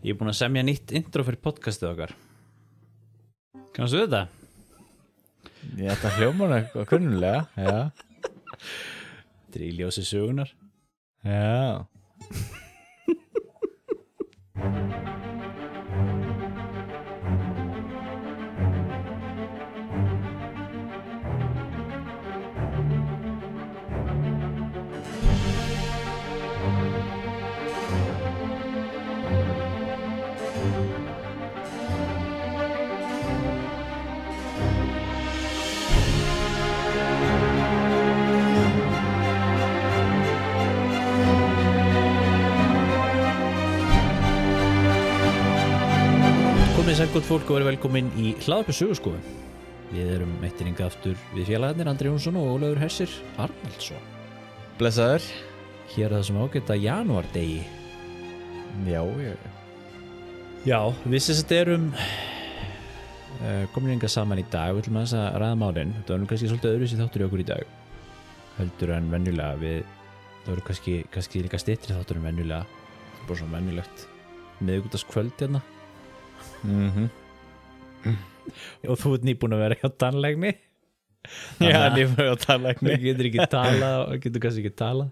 Ég búinn að semja nýtt intro fyrir podcastið okkar. Kannastu þetta? Þetta hljómar eitthvað kunnulega, já. Þetta í ljósi sögunar. Já. Sækot fólk og verið velkomin í Hlaðvarp söguskoðun. Við erum meittir hingað aftur við félagarnir Andri Jónsson og Ólafur Hersir Arnaldsson. Blessaður. Hér er það sem ágæta janúardegi. Já. Já, við sem þetta erum komin hingað saman í dag. Við ætlum að ræða málin. Það var kannski svolítið öðruvísi þáttur í okkur í dag. Heldur en venjulega. Það voru kannski líka styttri þáttur en venjulega. Það er bara svo venjulegt miðvikudagskvöld hérna. Og þú ert nýbúin að vera hjá tannlækni. Já, nýbúin að tannlækni. Getur ekki talað og getur kannski ekki talað.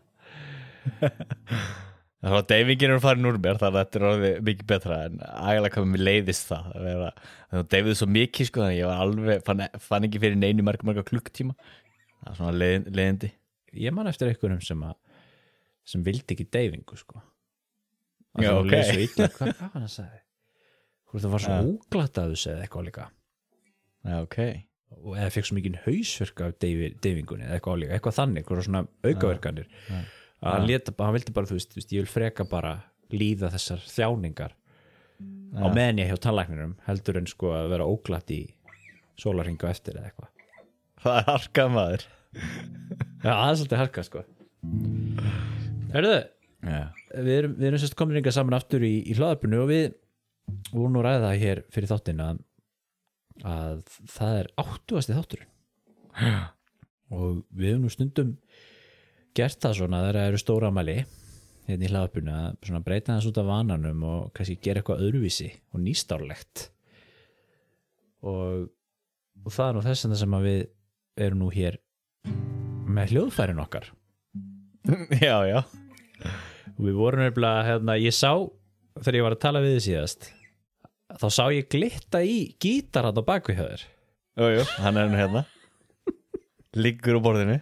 Það var deyfingin farin úr mér, þannig að þetta er orðið mikið betra, en ægilega hvað mér leiðist það það deyfið svo mikið, sko, þannig að ég var alveg fann ekki fyrir neinu marga klukktíma. Það er svona leiðindi. Ég man eftir einhverjum sem vildi ekki deyfingu, sko. Já, ok. Hvað var hann að segja? Það var svo óglatt að þessu eða eitthvað líka. Já, ok. Og eða fekk svo mikið hausverk af deyfingunni eða eitthvað líka, eitthvað þannig, eitthvað svona aukaverkanir. Hann vildi bara, þú veist, ég vil freka bara líða þessar þjáningar á meðan ég hjá tannlækninum heldur en sko að vera óglatt í sólarhringu eftir eða eitthvað. Það er harkað, maður. Já, það er svolítið harkað, sko. Heyrðu, við erum sérst komin hingað saman aftur í hlaðvarpinu og við vorum nú ræða hér fyrir þáttinn að það er 80. þátturinn og við höfum nú stundum gert það svona þegar það eru stóra afmæli hérna í hlaðvarpinu að svona breyta þess út af vananum og kannski gera eitthvað öðruvísi og nýstárlegt og það er nú þess að sem að við erum nú hér með hljóðfærin okkar. Já. Og við vorum nefnilega, hérna, ég sá þegar ég var að tala við þið síðast þá sá ég glitta í gítar hann á bakvið hjá þér. Jú, hann er nú hérna liggur á borðinu.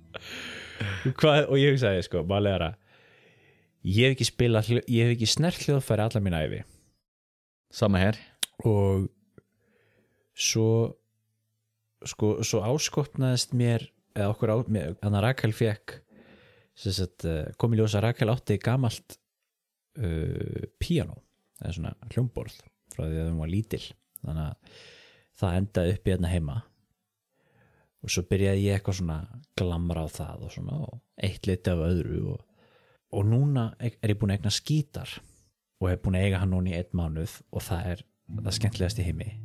Og ég hugsaði, sko, málega er að ég hef ekki snert hljóðfæri alla mín ævi. Sama hér. Og svo áskotnaðist mér eða okkur þannig að Rakel fekk kom í ljós að Rakel átti gamalt píanó eða svona hljómborð frá því að hún var lítil, þannig að það endaði upp í hérna heima og svo byrjaði ég eitthvað svona glamra á það og svona og eitt liti af öðru og núna er ég búin að eignast gítar og hef búin að eiga hann núna í 1 mánuð og það er það skemmtilegast í heimi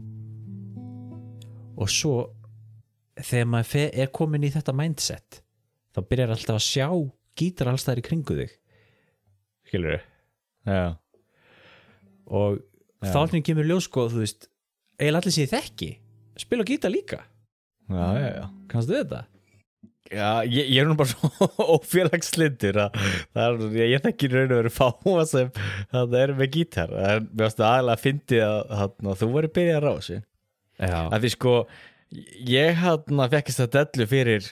og svo þegar maður er komin í þetta mindset þá byrjar alltaf að sjá gítar alls þar í kringu þig. Skilurðu? Já. Og þá allir kemur ljós, sko, þú veist, eiginlega allir sem ég þekki spila gítar líka. Já. Kannstu þetta? Já, ég er nú bara svo ófélagslindur að ég þekki raun og veru fáa sem það er með gítar. Mér varstu aðalega að fyndi að þú væri byrjar á þessu. Já. Að því, sko, ég fekkist það dellu fyrir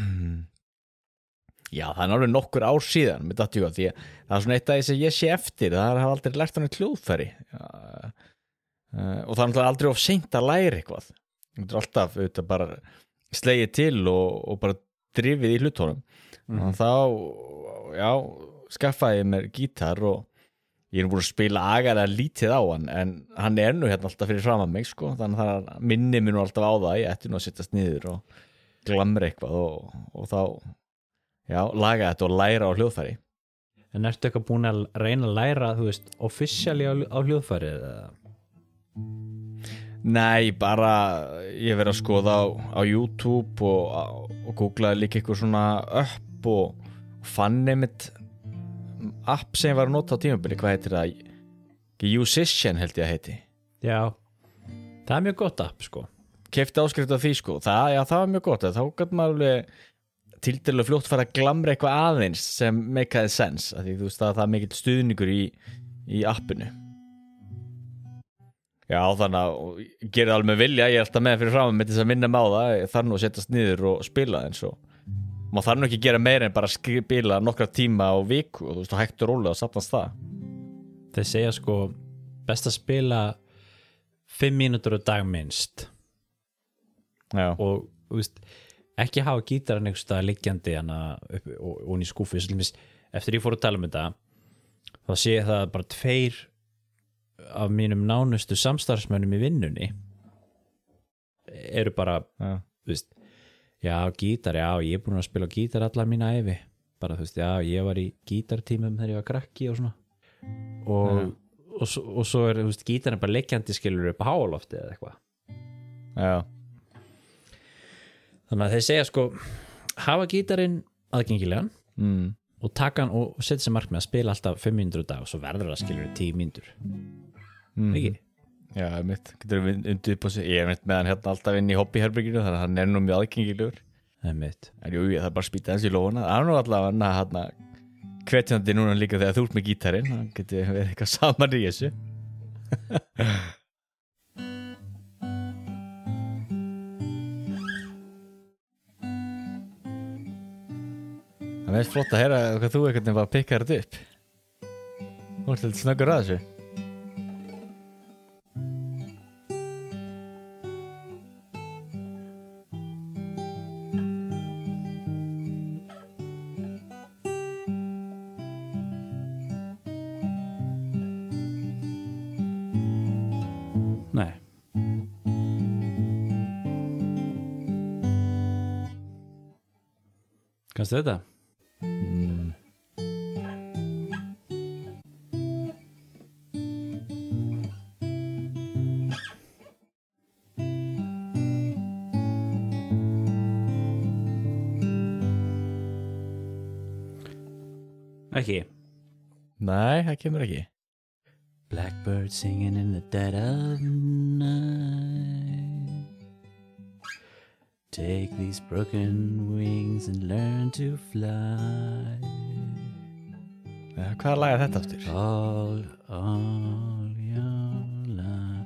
já, það er alveg nokkur ár síðan með dattjúga, því að það er svona eitt af því sem ég sé eftir, það hafa aldrei lært hann hljóðfæri og það er náttúrulega aldrei of seint að læra eitthvað. Það er alltaf auðvitað bara slegið til og bara drifið í hlutunum. Þannig þá, skaffaði ég mér gítar og ég er búin að spila agalega lítið á hann, en hann er nú hérna alltaf fyrir fram að mig, sko, þannig að það minni mér nú alltaf á það, ég ætti nú að sittast niður og glamra eitthvað og þá laga þetta og læra á hljóðfæri. En ertu eitthvað búin að reyna að læra, þú veist, officially á hljóðfæri eða? Nei, bara ég verið að skoða á YouTube og googlaði líka eitthvað svona upp og fann einmitt app sem ég var að nota á tímabili, hvað heitir það? Musician held ég að heiti. Já, það mjög gott app sko. Keypti áskrift af því sko, það var mjög gott, þá gæti maður alveg tiltölulega fljótt fara að glamra eitthvað aðeins sem make sense, af því þú veist að það mikill stuðningur í appinu. Já, þannig að gera alveg með vilja, ég er alltaf með fyrir fram með þess að minna á það, ég þarf nú að setjast niður og spila eins og maður þarf nú ekki að gera meira en bara spila nokkra tíma á viku og þú veist, hægt og rólega að safnast það. Þeir segja sko best að spila 5 mínútur á dag minnst. Já. Og þú veist, ekki hafa gítarinn einhvers staðar liggjandi hana upp og í skúfu, eftir ég fór að tala um þetta þá sé ég það bara 2 af mínum nánustu samstarfsmönnum í vinnunni eru bara þú veist, já, gítar, já, ég er búin að spila gítar alla mína ævi, bara þú veist, já, ég var í gítartímum þegar ég var krakki og svona og svo er, þú veist, gítarinn bara liggjandi skilur upp á háalofti eða eitthvað. Já. Þannig að þeir segja sko hafa gítarinn aðgengilegan og taka hann og setja sér markmið að spila alltaf 5 mínútur á dag og svo verður það skilur 10 mínútur ekki? Já, mitt, getur við undir upp á sig, ég er með hann hérna alltaf inn í hobbyherberginu þannig að hann er nú mjög aðgengilegur en jú, ég þarf bara að spýta hans í lófuna það er nú allavega hérna hvetjandi núna líka þegar þú ert með gítarinn hann getur verið eitthvað saman í þessu Það er flott að heyra hvað þú einhvern veginn var að pikka þetta upp. Þú ert eitthvað snöggur að þessu. Nei. Kannstu þetta? Ekki. Nei, það kemur ekki. Blackbird singing in the dead of night. Take these broken wings and learn to fly. Hvaða lag er þetta aftur? All your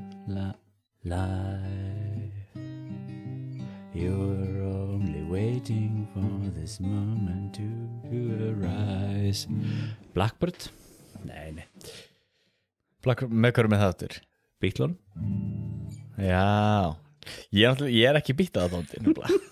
life you're only waiting for this moment to arise. Blackbird? Nei. Blackbird, með hverju með það aftur? Beatlon? Já. Ég er ekki býtað að þóndi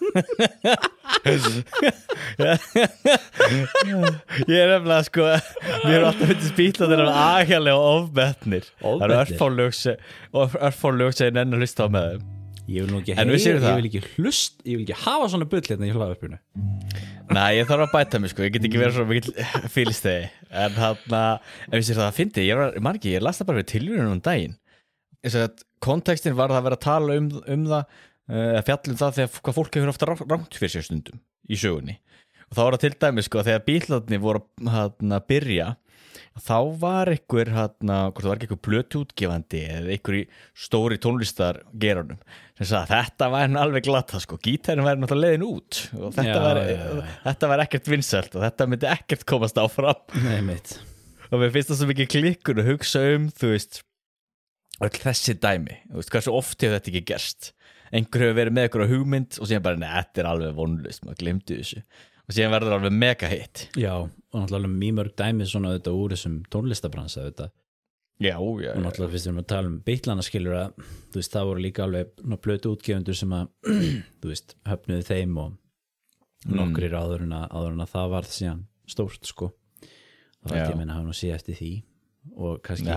Ég er nefnilega sko mér er alltaf myndist býtað þeirra agalega ofmetnir það eru örfárlög sem ég nenni að hlusta á með þeim Ég vil nú ekki heyra, ég vil ekki hlust ég vil ekki hafa svona bull hérna í hlaðvarpinu Nei, ég þarf að bæta mig sko ég get ekki verið svo mikil fylgstegi en þarna, ef ég sér það að fyndi ég las það bara við tilvíðunum daginn kontekstin var það að vera að tala um það fjallum það þegar hvað fólk hefur ofta rangt fyrir sér stundum í sögunni og þá var það til dæmis sko þegar Beatlarnir voru að byrja þá var einhver hvort það var ekki einhver plötuútgefandi eða einhver í stóri tónlistargeranum sem sagði að þetta var alveg glata sko gítarinn væri náttúrulega leiðin út og þetta var ekkert vinsælt og þetta myndi ekkert komast áfram Nei, mitt og mér finnst það svo mikið klikkun að hugsa þú veist öll þessi dæmi, þú veist, hversu oft hefur þetta ekki gerst einhver hefur verið með einhverja hugmynd og síðan bara, þetta er alveg vonlaust maður glemdi þessu og síðan verður alveg mega hit Já, og náttúrulega mjög mörg dæmi svona þetta úr þessum tónlistabransa þetta Já og náttúrulega fyrst við erum að tala um Beatlana skilur að, þú veist, það voru líka alveg plötu útgefundur sem að þú veist, höfnuðu þeim og nokkrir áður en að það varð síðan stórt, sko og það ég meina hafa nú síð eftir því og kannski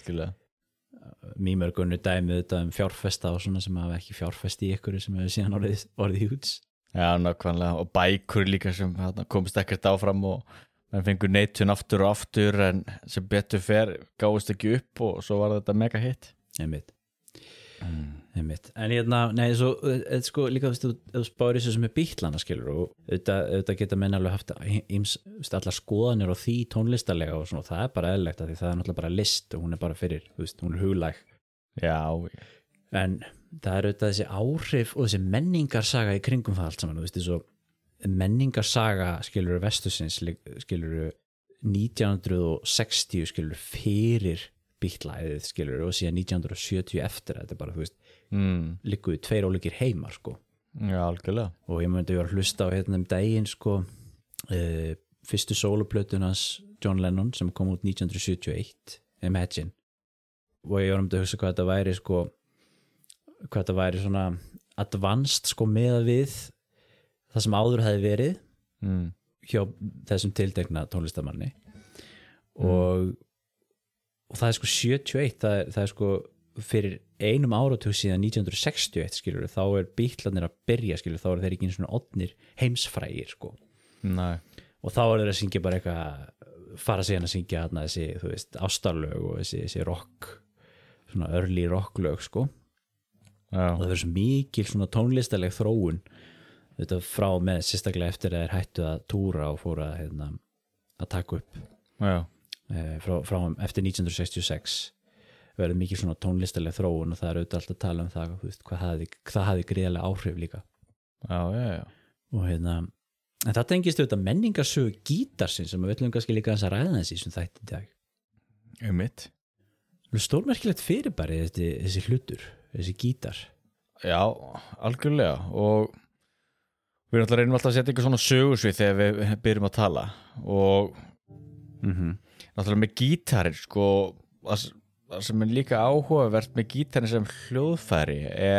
mjög mörg önnur dæmi þetta fjárfesta og svona sem hafa ekki fjárfest í ykkur sem hefur síðan orðið hjúts Já, nákvæmlega, og bækur líka sem komist ekkert áfram og menn fengur neitun aftur og aftur en sem betur fer gáðist ekki upp og svo var þetta mega hit Einmitt. Einmitt. En nei, svo, sko, líka þú spáir þessu sem Bítlana skilur og auðvitað geta menn alveg haft allar skoðanir á því tónlistarlega og svona, það bara eðlilegt að því það náttúrulega bara list og hún bara fyrir, hún huglæg. Já. En það auðvitað þessi áhrif og þessi menningarsaga í kringum það allt saman, þessu menningarsaga skilur vestusins skilur 1960 skilur fyrir Bítlaæðið skilur og síðan 1970 eftir þetta bara, liggur 2 ólíkir heimar sko. Já, algjörlega. Og ég myndi að hlusta á daginn sko, fyrstu sóloplötun hans John Lennon sem kom út 1971, Imagine, og ég myndi að hugsa hvað þetta væri sko, hvað þetta væri svona advanced sko með við það sem áður hefði verið hjá þessum tiltekna tónlistamanni og það sko 71, það sko fyrir einum áratug síðan 1961 skilur, þá Bítlarnir að byrja skilur, þá þeir ekki einu svona odnir heimsfrægir sko. Nei. Og þá þeir að syngja bara eitthvað fara síðan að syngja þarna þessi, þú veist, ástarlög og þessi rock, svona early rocklög sko. Já. Og það verður svo mikil svona tónlistaleg þróun þetta frá með sérstaklega eftir að þeir hættu að túra og fóru að taka upp. Já. Frá eftir 1966 verður mikið svona tónlistaleg þróun og það auðvitað alltaf að tala það, veist, hvað hafði gríðarlega áhrif líka. Já. Og en það tengist auðvitað menningarsögu gítarsins sem við ætlum kannski líka að ræða þessi sem þætti í dag. Einmitt. Stórmerkilegt fyrirbæri þessi hlutur, þessi gítar. Já, algjörlega og við reynum alltaf að setja eitthvað svona sögursvið þegar við byrjum að tala og náttúrulega með gítarir sko, það sem líka áhugavert með gítarin sem hljóðfæri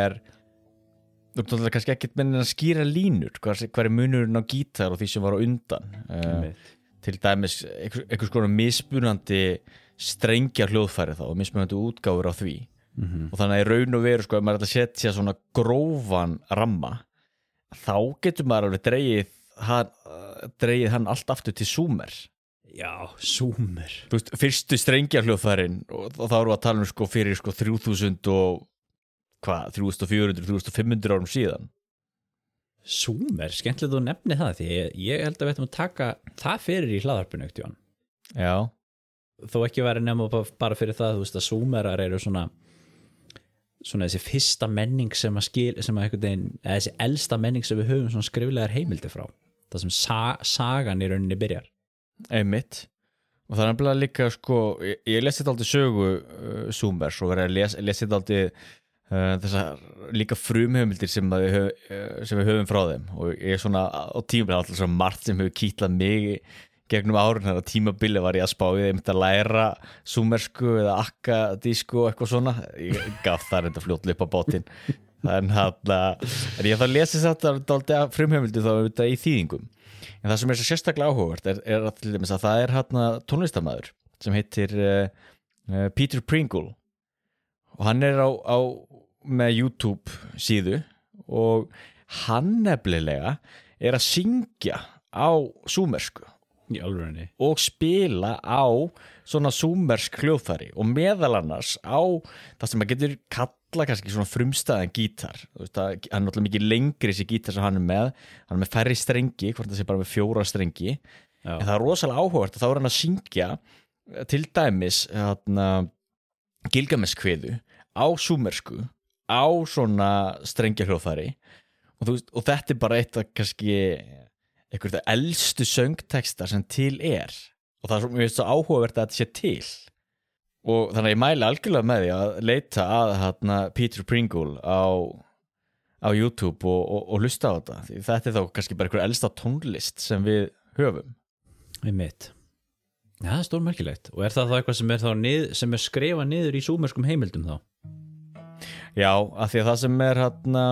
náttúrulega kannski ekkert með að skýra línur hver munurinn á gítar og því sem var á undan til dæmis einhvers konar mismunandi strengja hljóðfæri þá og mismunandi útgáfur á því og þannig að í raun og veru sko, ef maður ætla að setja svona grófan ramma þá getur maður alveg dregið hann allt aftur til Sumer. Já, Sumer. Þú veist, fyrstu strengjahljóðfærin og þá erum við að tala sko fyrir sko 3000 og 3400, 3500 árum síðan. Sumer, skemmtilegt að nefni það því ég held að við ættum að taka það fyrir í hlaðarpinu ekkert, Jón. Já. Þó ekki væri nema bara fyrir það, þú veist að Sumerar eru svona þessi fyrsta menning sem einhvern veginn, eða þessi elsta menning sem við höfum svona skriflegar heimildi frá. Það sem sagan í rauninni byrjar. Einmitt og það er nefnilega líka sko ég lesi þetta aldrei sögu Sumers og verið að lesi þetta aldrei þessar líka frumheimildir sem við höfum frá þeim og ég er svona á tímabili alltaf svona margt sem hefur kýtlað mig gegnum árun þannig að tímabili var ég að spá ég myndi að læra sumersku eða akkadísku og eitthvað svona ég gaf það reynda fljótlega upp á bátinn en ég þarf að lesa þetta aldrei frumheimildir þá þetta í þýðingum. En það sem er svo sérstaklega áhugavert er að, til dæmis að það er tónlistarmaður sem heitir Peter Pringle og hann er með YouTube síðu og hann nefnilega er að syngja á súmersku í alvörunni og spila á svona súmersk hljóðfæri og meðal annars á það sem maður getur kalla kannski svona frumstæðan gítar hann er náttúrulega mikið lengri þessi gítar sem hann er með færri strengi hvort það sé bara með 4 strengi en það er rosalega áhugavert og þá er hann að syngja til dæmis Gilgamesh-kviðu á súmersku á svona strengja hljóðfæri og þetta er bara eitt af kannski einhverja elstu söngtextar sem til og það er svo mjög áhugavert að þetta sé til og þannig að ég mæli algjörlega með því að leita að Peter Pringle á YouTube og hlusta á þetta því þetta er þá kannski bara einhver elsta tónlist sem við höfum einmitt. Já, það er stórmerkilegt og er það þá eitthvað sem er skrifað niður í súmerskum heimildum þá? Já, af því að það sem er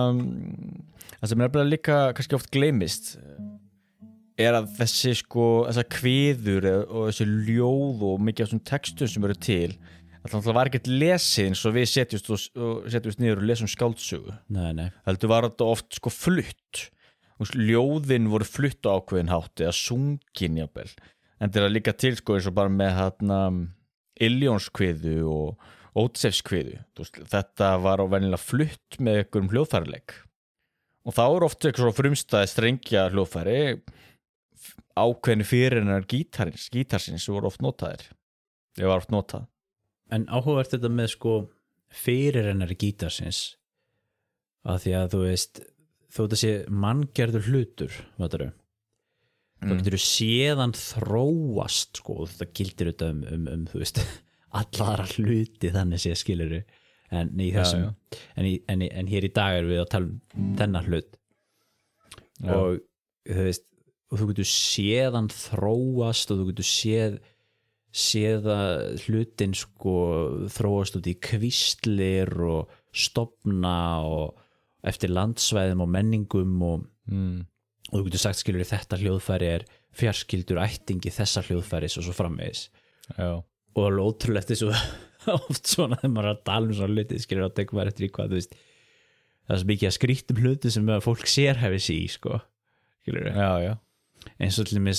það sem er bara líka kannski oft gleymist er að þessar kviður og þessi ljóð og mikið af þessum textum sem eru til það var ekkert lesið eins og við setjumst niður og lesum skáldsögu heldur var þetta oft flutt ljóðin voru flutt á ákveðin hátt eða sungin jafnvel en þetta er líka til eins og bara með Illjónskviðu og Ótsefskviðu, þetta var á venjulega flutt með einhverjum hljóðfæraleik og þá oft eitthvað svo frumstæði strengja hljóðfæri ákveðni fyririnnar gítarsins voru oft notaðir ég var oft notað En áhugavert þetta með sko fyrirrennari gítarsins að því að þú veist þó þetta sé manngerður hlutur þá getur þú séðan þróast sko og þetta gildir þetta þú veist allara hluti þannig sé skilurðu en í þessum en hér í dag erum við að tala þennan hlut og þú veist og þú getur séðan þróast og þú getur séð að hlutin sko þróast út í kvistlir og stofna og eftir landsvæðum og menningum og þú getur sagt skilur þetta hljóðfæri fjarskyldur ættingi þessa hljóðfæris og svo framvegis og alveg ótrúlegt þessu oft svona þegar maður að tala svona hluti skilur að tekum maður eftir í hvað þú veist það er svo mikið að skrítum hluti sem fólk sérhæfi sig í sko skilur eins og til dæmis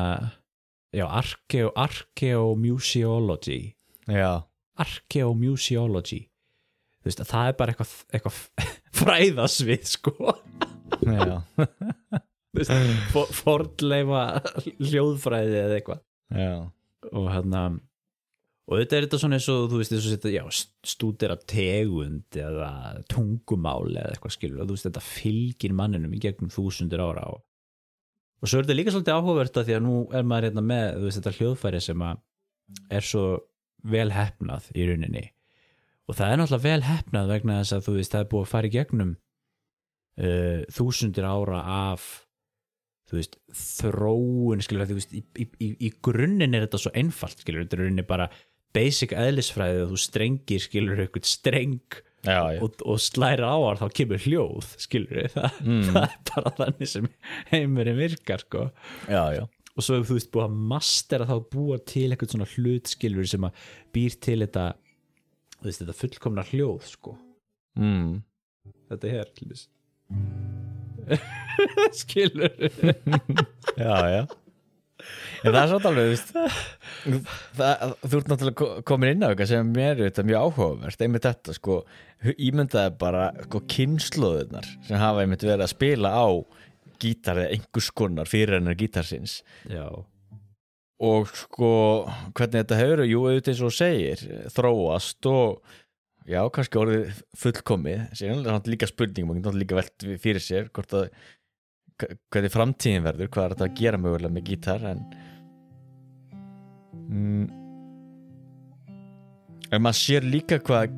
archaeomuseology archaeomuseology þú veist að það bara eitthvað fræðasvið sko fornleifa hljóðfræði eða eitthvað og þetta þetta svona eins og þú veist eins og þetta stúdera tegund eða tungumál eða eitthvað skilur og þú veist þetta fylgir manninum í gegnum þúsundir ára og svo þetta líka svolítið áhugavert að því að nú maður með þú veist þetta hljóðfæri sem svo vel heppnað í rauninni og það náttúrulega vel heppnað vegna þess að þú veist það búið að fara í gegnum þúsundir ára af þú veist þróun skilur þú veist í grunninn þetta svo einfalt skilur þetta rauninni bara basic eðlisfræði að þú strengir skilur eitthvað streng og slæra á þá kemur hljóð skilur það bara þannig sem heimurinn virkar sko og svo ef þú veist búið að mastera þá búa til eitthvað svona hlut skilur sem að býr til þetta þú veist þetta fullkomna hljóð sko þetta hér skilur já en það svolítið alveg þú ert náttúrulega komin inn á eitthvað sem mér er mjög áhugavert einmitt þetta sko ímyndaði bara sko kynslóðirnar sem hafa einmitt verið að spila á gítar eða einhvers konar fyrirrennar gítarsins og sko hvernig þetta hefur auðvitað eins og segir þróast og já, kannski orðið fullkomið síðan er það líka spurning maður getur líka velt fyrir sér hvort að hvernig framtíðin verður, hvað þetta að gera mögulega með gítar en maður sér líka hvað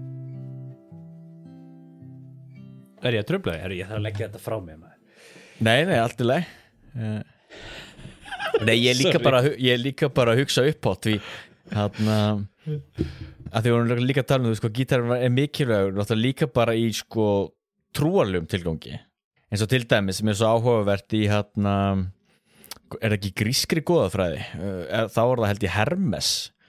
ég að trufla þig? Ég þarf að leggja þetta frá mig Nei, allt í lagi Nei, ég er líka bara að hugsa upp á því að því vorum líka að tala um sko, gítar mikilvægur náttúrulega líka bara í sko trúarlegum tilgangi eins og til dæmis sem svo áhugavert í ekki grískri goðafræði þá það held ég Hermes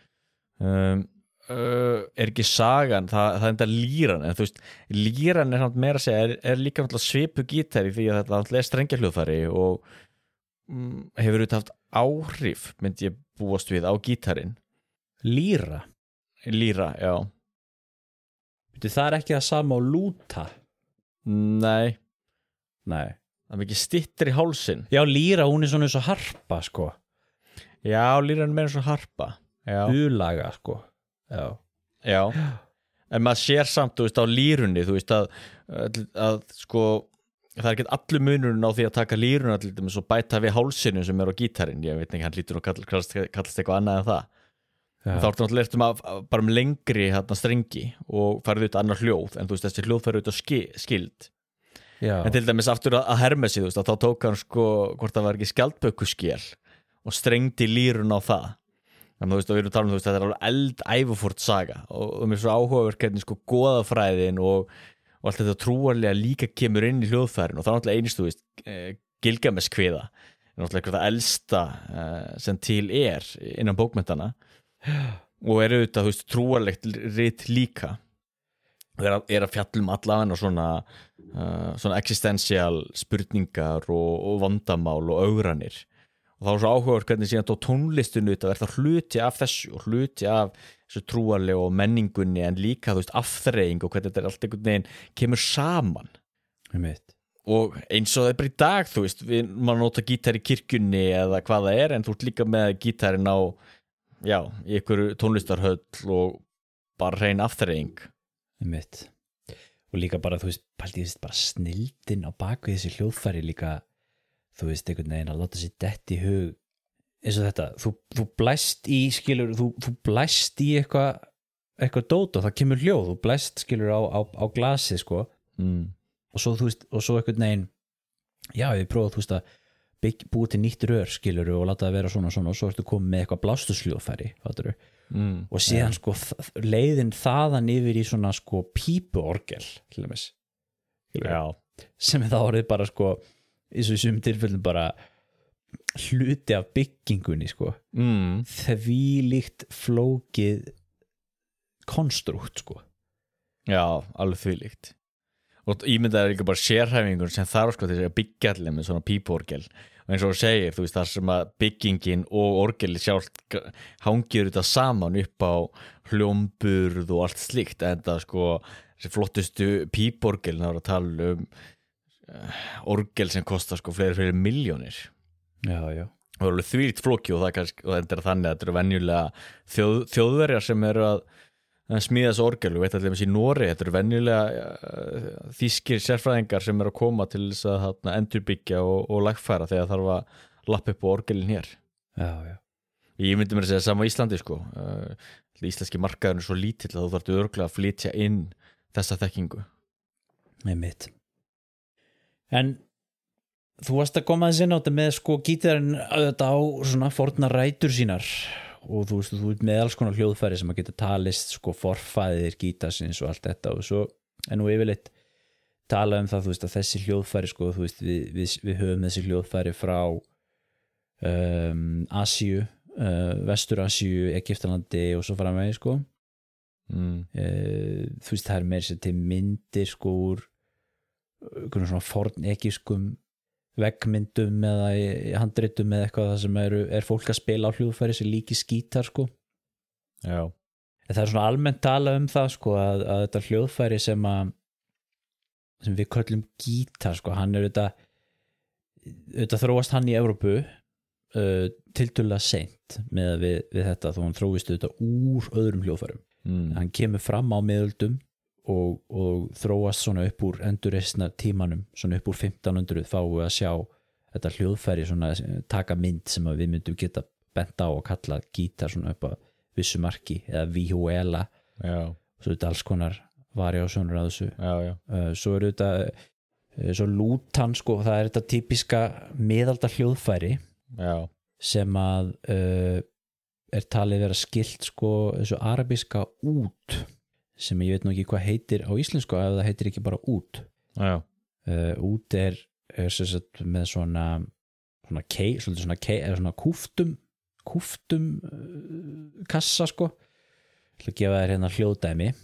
ekki sagan það enda líran en þú veist líran samt meira að segja líka svipu gítari því að þetta strengja hljóðfæri og hefur auðvitað haft áhrif myndi ég búast við á gítarinn Líra, já það ekki það sama á lúta Nei það er mikið stittir í hálsin Já, líra, hún svona eins og harpa sko Já, líra er meira eins og harpa Ulaga sko Já En maður sér samt, þú veist, á lírunni þú veist að sko það ekki allur munurinn á því að taka líruna til dæmis og bæta við hálsinu sem á gítarinn ég veit ekki, hann lítur og kallast eitthvað annað en það þá ertu náttúrulega bara með lengri strengi og farið út annar hljóð en þú veist, þessi hljóð farið út á skild en til dæmis aftur að Hermesi þú veist, þá tók hann sko hvort það var ekki skjaldbökuskél og strengdi lírun á það þannig þú veist, og við erum talað um þetta er eldævufort saga og mér er svo áhugaverk hvernig sko goðafræðin og allt þetta trúarlega líka kemur inn í hljóðfærin og það er náttúrulega einst, þú veist, Gilgamesh-kviða er náttúrulega eitthvað það elsta sem til innan bókmenntana og auðvitað, þú veist, trúarlegt rit líka og að fjallum allavega svona existential spurningar og vandamál og augranir og þá er svo áhugaður hvernig síðan tónlistinu þetta verður hluti af þessu og hluti af þessu trúarlegu og menningunni en líka þú veist afþreying og hvernig þetta allt einhvern veginn kemur saman og eins og það bara í dag þú veist, maður nota gítar í kirkjunni eða hvað það en þú ert líka með gítarinn á í einhverju tónlistarhöll og bara hrein afþreying og líka bara þú veist, bara snildin á baku þessi hljóðfæri líka þú veist, einhvern veginn að láta sér dett í hug eins og þetta, þú blæst í skilur, þú blæst í eitthvað dót og það kemur hljóð, þú blæst skilur á glasi sko og svo þú veist, og svo einhvern veginn við prófum þú veist að búið til nýtt rör skilur og láta það vera svona og svo ertu komið með eitthvað blástursljóðfæri og síðan sko leiðin þaðan yfir í svona sko pípuorgel til dæmis sem þá orðið bara sko í þessum tilfellum bara hluti af byggingunni sko því líkt flókið konstrukt sko alveg því líkt og ímyndaður líka bara sérhæfingur sem þarf sko til að byggja allir með svona pípuorgel og eins og þú segir, þú veist það sem að byggingin og orgeli sjálf hangir þetta saman upp á hljómburð og allt slíkt en það sko þessi flottustu pípuorgel þá er að tala orgel sem kostar sko fleiri milljónir og það er alveg þvílíkt flóki og það kannski, og þetta þannig að þetta eru venjulega þjóðverjar sem eru að smíða þessu orgel og veit allir með í Nóri, þetta eru venjulega þýskir sérfræðingar sem eru að koma til þess að endurbyggja og lagfæra þegar þarf að lappa upp á orgelin hér ég myndi mér að segja sama á Íslandi sko íslenski markaðurinn er svo lítill að þú þarftu örugglega að flytja inn þessa þekkingu En þú varst að koma þess inn á þetta með sko gítarinn auðvitað á svona forna rætur sínar og þú veist, þú ert með alls konar hljóðfæri sem að geta talist sko forfæðir gítarsins og allt þetta og svo nú yfirleitt tala það, þú veist, að þessi hljóðfæri sko, þú veist, við höfum þessi hljóðfæri frá Asíu, Vestur-Asíu, Egyptalandi og svo framvegis sko þú veist, það er meira sér til myndir sko úr svona forn egypskum veggmyndum eða í handritum eða eitthvað það sem er fólk að spila á hljóðfæri sem líki skítar sko en það er svona almennt tala það sko að þetta hljóðfæri sem við köllum gítar sko, hann er þetta þróast hann í Evrópu tiltölulega seint með við þetta þó hann þróist þetta úr öðrum hljóðfærum hann kemur fram á miðöldum og þróast svona upp úr endurreisna tímanum, svona upp úr 1500 fáum við að sjá þetta hljóðfæri svona taka mynd sem við myndum geta bent á og kalla gítar svona upp að vissu marki eða vihuela svo þetta alls konar variásjónur að þessu svo er þetta svo lútan sko, það er þetta típiska miðalda hljóðfæri sem að er talið vera skilt sko þessu arabíska út sem ég veit nú ekki hvað heitir á íslensku ef það heitir ekki bara út út er sem sagt með svona kúftum kassa sko ég ætla að gefa þér hérna hljóðdæmi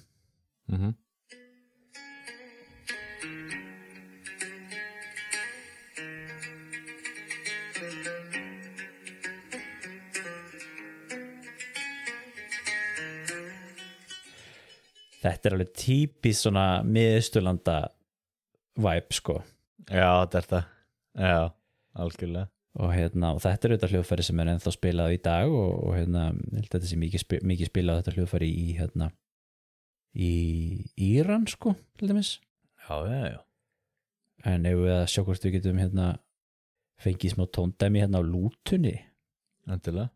Þetta er alveg típist svona miðausturlanda vibe sko þetta er það algjörlega og þetta er auðvitað hljóðfæri sem er ennþá spilað í dag og þetta sé mikið spilað þetta hljóðfæri í Íran sko til dæmis en ef við að sjá hvort við getum fengið smá tóndæmi á lútunni endilega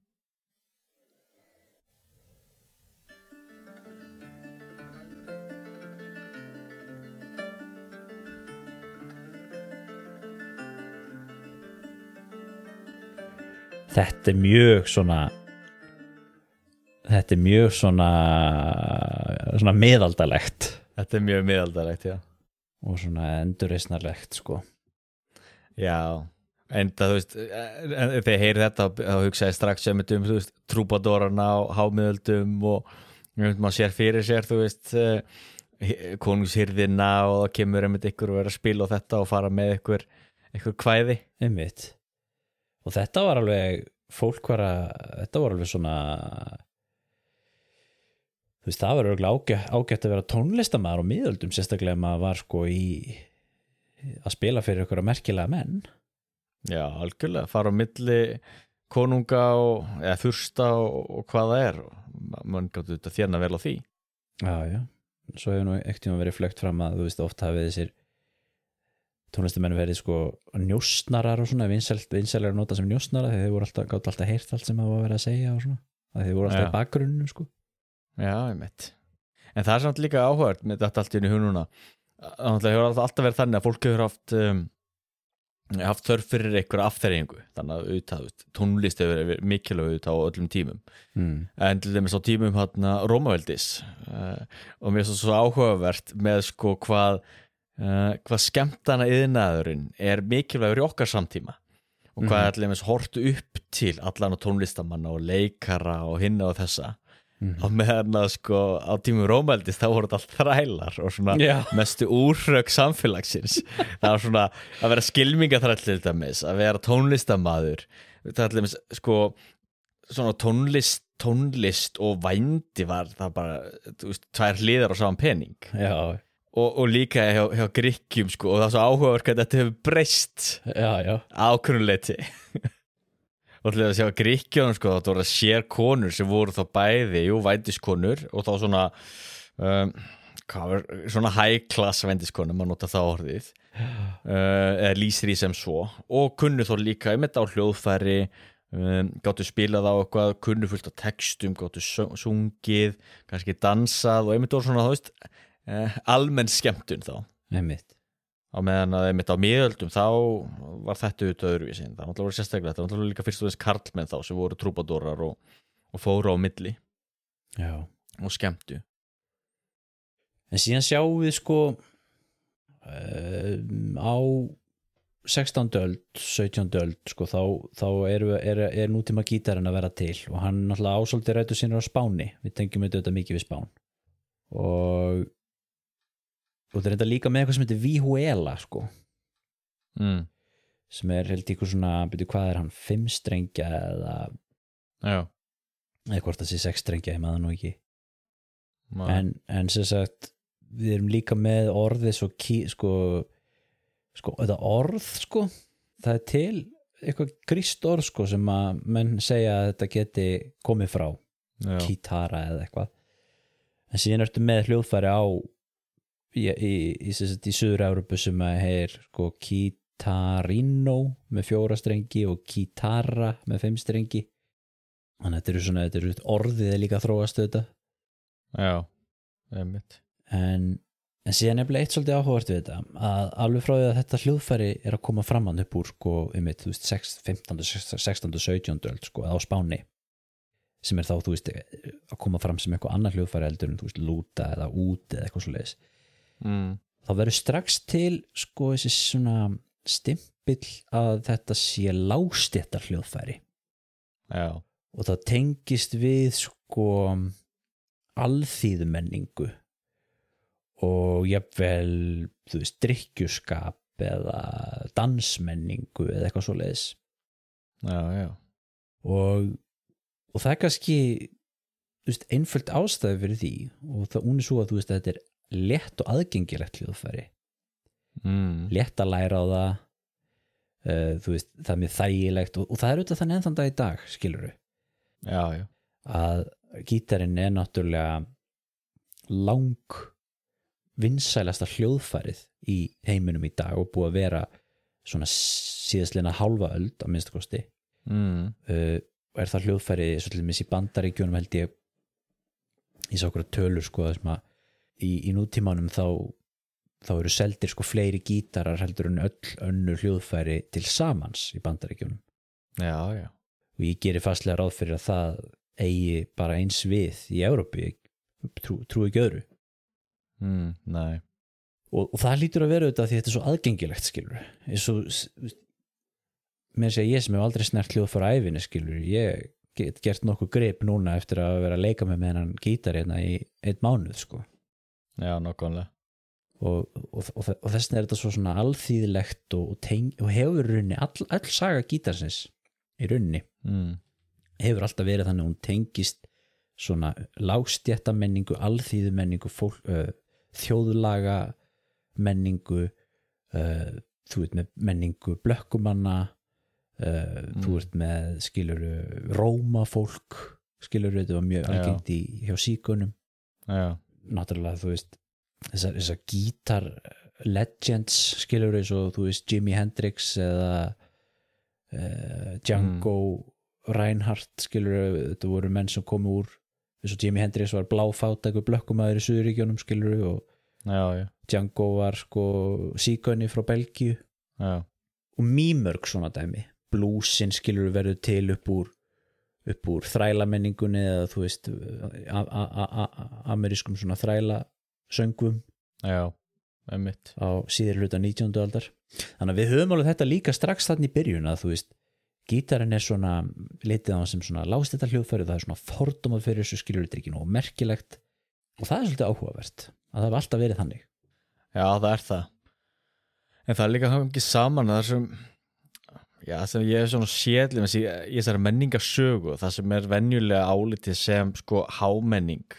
Þetta er mjög svona miðaldalegt Þetta er mjög miðaldalegt, og svona endurreisnarlegt sko en það, þú veist ef ég heyri þetta þá hugsa ég strax sem þú veist, trúbadorana á hámiðöldum og maður sér fyrir sér þú veist konungshirðina og það kemur einmitt ykkur og vera að spila og þetta og fara með ykkur kvæði einmitt og þetta var alveg þetta var alveg svona þú veist, það var örugglega ágætt að vera tónlistamaður á miðöldum, sérstaklega ef maður var sko að spila fyrir ykkur merkilega menn. Já, algjörlega, fara á milli konunga eða fursta og hvað það mann gáttu þetta þérna vel á því. Já, svo hefur nú ekkert verið flögt fram að þú veist, oft hafið þessir tónlistamenn verið sko njósnarar og svona, vinsælar nota sem njósnara, þegar þeir voru gátu alltaf heyrt allt sem það var að vera að segja og svona, að þeir voru alltaf í bakgrunnum sko. Já, ég mitt. En það samt líka áhugavert með þetta allt í hununa. Það hefur alltaf verið þannig að fólk hefur haft þörf fyrir einhverja afþreyingu, þannig að auðvitað, tónlist hefur verið mikilvæg auðvitað á öllum tímum. En til dæmis á tímum Rómaveldis og mér er svo áhugavert með sko hvað skemmtana iðnaðurinn mikilvægur í okkar samtíma og hvað til dæmis hort upp til allan á tónlistamanna og leikara og hinna og þessa. Á meðan að sko á tímum Rómaveldis þá voru þetta allt þrælar og svona mestu úrrök samfélagsins. Það var svona að vera skylmingaþræll til dæmis, að vera tónlistamaður. Það er til dæmis sko svona tónlist og vændi var það bara, þú veist, 2 hliðar á saman pening. Já. Og líka hjá Grikkjum sko, og það er svo áhugaverk að þetta hefur breyst ákveðnuleyti. Og til að sjá Grikkjónum sko, það voru sér konur sem voru þá bæði, vændiskonur og þá svona svona high class vændiskonur, maður nota það orðið eða lýsir í sem svo og kunnu þó líka einmitt á hljóðfæri, gáttu spilað á eitthvað, kunnu fullt á textum, gáttu sungið, kannski dansað og einmitt voru svona, þú veist, almenn skemmtun þá. Einmitt. Á meðan að einmitt á miðöldum þá var þetta auðvitað öðruvísi. Það var náttúrulega sérstaklega, þetta var náttúrulega líka fyrst og þess karlmenn þá sem voru trúbadórar og fóru á milli. Já. Og skemmtu. En síðan sjáum við sko á 16. öld, 17. öld sko, þá er nútíma gítarinn að vera til og hann náttúrulega ásóldi rætur sínur á Spáni. Við tengjum þetta mikið við Spán. Og það er enda líka með eitthvað sem heitir vihuela sko sem held ykkur svona, byrju hvað er hann 5 strengja eða hvort það sé 6 strengja, ég maður nú ekki en sem sagt við erum líka með orðið svo sko þetta orð sko, það er til eitthvað grískt orð sko sem að menn segja að þetta geti komið frá kítara eða eitthvað en síðan ertu með hljóðfæri á í Suður-Evrópu sem er sko kítarino með 4 strengi og kítara með 5 strengi þannig að þetta eru orðið líka þróast þetta en síðan nefnilega eitt svolítið áhugavert við þetta að alveg frá því að þetta hljóðfæri er að koma framan upp úr sko 15. 16. 17. öld sko á Spáni sem er þá þú veist að koma fram sem eitthvað annað hljóðfæri heldur en þú veist lúta eða út eða eitthvað svoleiðis þá verður strax til sko þessi svona stimpill að þetta sé lágstéttar hljóðfæri og það tengist við sko alþýðumenningu og jafnvel þú veist drykkjuskap eða dansmenningu eða eitthvað svoleiðis og það er kannski þú veist einföld ástæði fyrir því og það unir svo að þú veist að þetta er létt og aðgengilegt hljóðfæri létt að læra á það þú veist, það er mjög þægilegt og það er auðvitað þannig ennþann dag í dag skilurðu að gítarinn er náttúrulega lang vinsælasta hljóðfærið í heiminum í dag og búið að vera svona síðastleina hálfa öld að minnsta kosti og það hljóðfærið svolítið misst í Bandaríkjunum held ég sá okkur tölur sko að í nútímanum þá eru seldir sko fleiri gítarar heldur en öll önnur hljóðfæri til samans í Bandaríkjunum og ég geri fastlega ráð fyrir að það eigi bara eins við í Evrópu ég trúi ekki öðru nei og það lítur að vera auðvitað því þetta er svo aðgengilegt skilur eins og með þess að ég sem hef aldrei snert hljóðfæri á ævinni skilur ég get gert nokkuð grip núna eftir að vera að leika með hennan gítar hérna í 1 mánuð sko nákvæmlega og þess vegna er þetta svo svona alþýðilegt og hefur runni all saga gítarsins í rauninni hefur alltaf verið þannig að hún tengist svona lágstjætta menningu, alþýðu menningu, þjóðlaga menningu, þú veit með menningu blökkumanna, þú ert með skiluru rómafólk, skiluru þetta var mjög algengt hjá síkunum. Náttúrulega þú veist þessar gítar legends skiluru eins og þú veist Jimi Hendrix eða Django Reinhardt skiluru, þetta voru menn sem komu úr eins og Jimi Hendrix var bláfátækur blökkumaður í Suðuríkjunum skiluru og Django var sko síkunni frá Belgíu og mýmörg svona dæmi. Bluesin skiluru verður til upp úr þrælamenningunni eða þú veist amerískum svona þrælasöngvum einmitt á síðari hluta 19. aldar. Þannig að við höfum alveg þetta líka strax þarna í byrjun að þú veist gítarinn svona litið á hann sem svona lágstætta hljóðfæri, það svona fordómað fyrir þessu skilur þetta ekki nógu merkilegt og það svolítið áhugavert að það hefur alltaf verið þannig. Já, það það. En það líka ekki saman að þessum sem ég svona séðlum í þessari menningarsögu, það sem venjulega álitið sem sko hámenning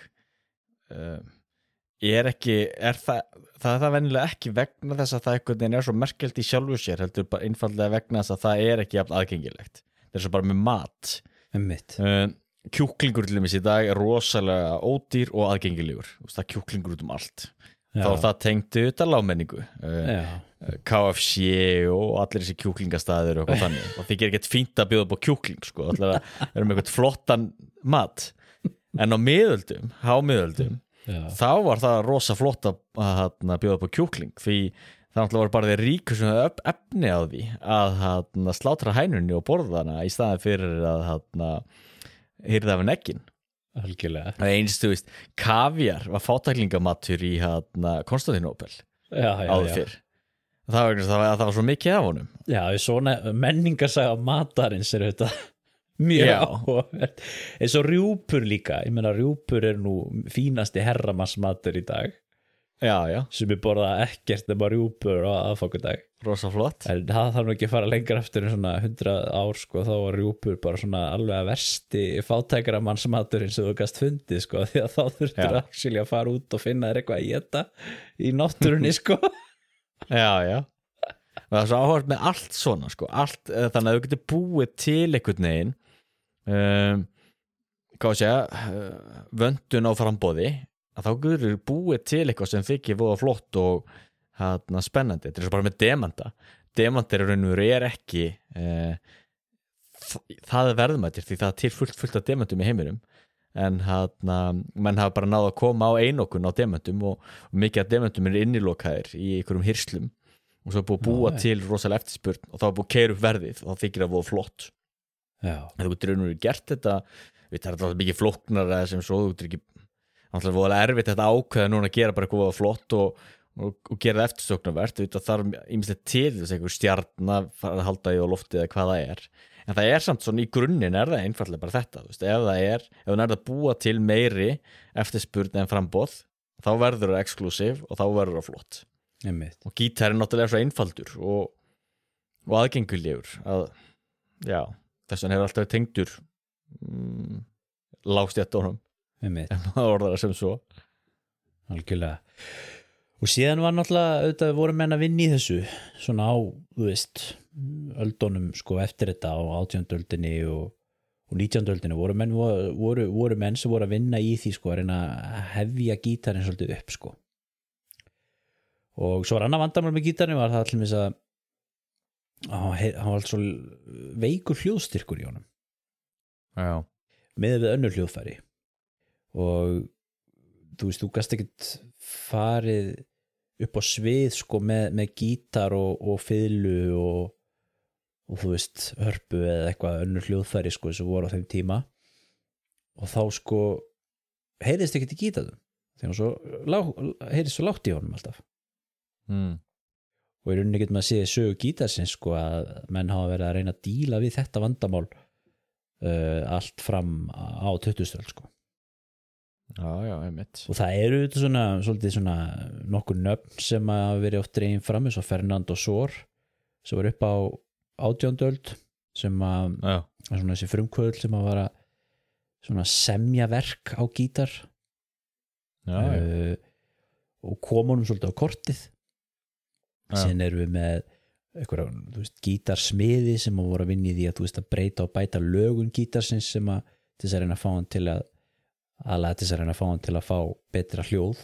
það venjulega ekki vegna þess að það einhvern veginn svo merkilegt í sjálfu sér, heldur bara einfaldlega vegna þess að það ekki jafn aðgengilegt. Það svo bara með mat. Kjúklingur til dæmis í dag rosalega ódýr og aðgengilegur. Það kjúklingur út allt. Þá það tengdu þetta lágmenningu. KFC og allir þessi kjúklingastæðir og eitthvað þannig. Og þykir ekkert fínt að bjóða upp á kjúkling, sko. Allir að vera með eitthvað flottan mat. En á miðöldum, hámiðöldum, þá var það rosa flott að bjóða upp á kjúkling því það var bara þeir ríku sem höfðu efni á því að slátra hænunni og borða hana í staðin fyrir að hýrða af negginn. Algjörlega. Eins, þú veist, kaviar var fátæklingamatur í Konstantínópel áður fyrr. Það var svo mikið af honum. Já, svona menningarsaga matarins þetta mjög áhugavert. Eins og rjúpur líka, ég meina rjúpur nú fínasti herramansmatur í dag sem borða ekkert nema rjúpur á aðfangadag. Rosa flott. En það þarf nú ekki að fara lengur eftir en svona 100 ár sko, þá var rjúpur bara svona alveg að versti fátækramannsmaturinn sem þú gast fundið sko, því að þá þurftur að fara út og finna þér eitthvað að éta í náttúrunni sko. Já það er svo áhugavert með allt svona sko, allt, þannig að þú getur búið til einhvern veginn vöndun á framboði að þá getur þú búið til eitthvað sem þykir voða flott og spennandi. Þetta svo bara með demantir í raun og veru ekki það verðmætir því það til fullt af demantum í heiminum en menn hafa bara náð að koma á einokun á demantum og mikið af demantum innilokaðir í einhverjum hirslum og svo búið að búa til rosalega eftirspurn og þá búið að keyra upp verðið og það þykir að voða flott. Þú getur raun og veru gert þetta, það er alltaf mikið flóknara sem svo, þú getur ekki alltaf voða erfitt þetta ákveða núna að gera bara eitthvað voða flott og gera það eftirsóknarvert, það þarf ýmislegt til þess einhver stjarna fara að halda í á loftið eða hvað það en það samt svona í grunninn það einfallega bara þetta, þú veist, ef þú nærð að búa til meiri eftirspurn en framboð, þá verður það exklusív og þá verður það flott. Og gítarinn náttúrulega svo einfaldur og aðgengulegur að, þess vegna hefur alltaf tengdur lágstjættunum ef maður orðar það sem svo. Algjörlega. Og síðan var náttúrulega auðvitað voru menn að vinna í þessu svona á, þú veist, öldunum sko eftir þetta á 18. öldinni og 19. öldinni voru menn sem voru að vinna í því sko að reyna að hefja gítarinn svolítið upp sko. Og svo var annað vandamál með gítarinn var það allir að hann var alltaf svo veikur hljóðstyrkur í honum. Með við önnur hljóðfæri og þú veist, þú gast ekkert farið upp á svið sko með gítar og fiðlu og þú veist, hörpu eða eitthvað önnur hljóðfæri sko sem voru á þeim tíma og þá sko heyrðist ekkert í gítarnum þegar heyrðist svo lágt í honum alltaf. Og í rauninni getur maður að segja sögu gítarsins sko að menn hafa verið að reyna að díla við þetta vandamál allt fram á 20. öld sko. Einmitt. Og það eru svolítið svona nokkur nöfn sem hafa verið oft dregin fram eins og Fernando Sor sem var upp á 18. öld sem að svona þessi frumkvöðl sem að vara svona semja verk á gítar og koma honum svolítið á kortið síðan erum við með einhverja, þú veist, gítarsmiði sem að voru að vinna í því að, þú veist, að breyta og bæta lögun gítarsins sem að til þess að reyna að fá hann til að fá betra hljóð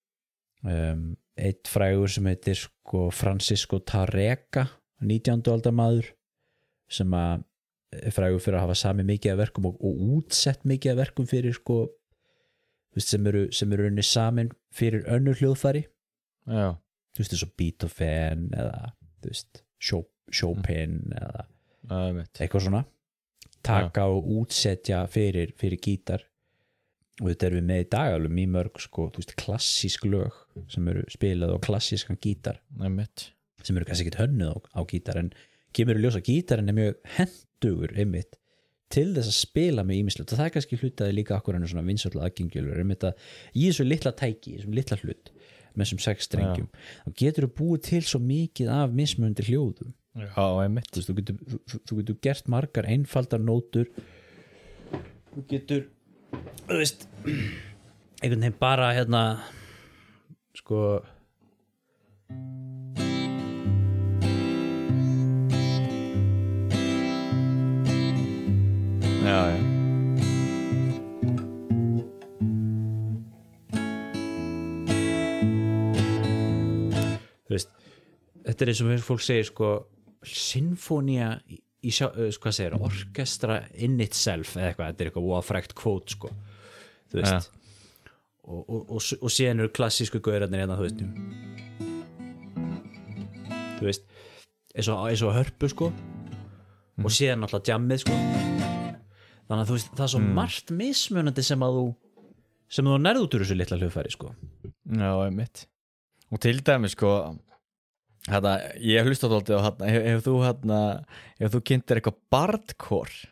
eitt frægur sem heitir sko Francisco Tárrega 19. aldar maður sem að er frægur fyrir að hafa sami mikið af verkum og útsett mikið af verkum fyrir sko, þú veist, sem eru unni samin fyrir önnur hljóðfæri þú veist, eins og Beethoven eða, þú veist, Chopin eða eitthvað svona taka og útsetja fyrir gítar og þetta erum við með í dag alveg mjög mörg sko, þú veist, klassísk lög sem eru spilað á klassískan gítar sem eru kannski ekki hönnuð á gítar en kemur í ljós að gítarinn er mjög hentugur einmitt til þess að spila með ýmislegt og það er kannski hlutaði líka akkur enn svona vinsæll aðgengilegur einmitt að í þessu litla tæki, þessum litla hlut með þessum 6 strengjum þá getur þú búið til svo mikið af mismunandi hljóðum einmitt þú getur gert margar einfaldar nótur þú getur þú veist einhvern veginn bara hérna sko já þú veist þetta er eins og fólk segir sko sinfónía í hvað segir, orkestra in itself eða eitthvað, þetta er eitthvað óafrækt kvót sko, þú veist og síðan eru klassísku gaurarnir hérna, þú veist eins og hörpu sko og síðan alltaf djammið sko þannig að þú veist, það er svo margt mismunandi sem þú nærð út úr þessu litla hljóðfæri sko einmitt og til dæmis sko ég hef hlustað á þetta hefur þú kynnt þér eitthvað bardcore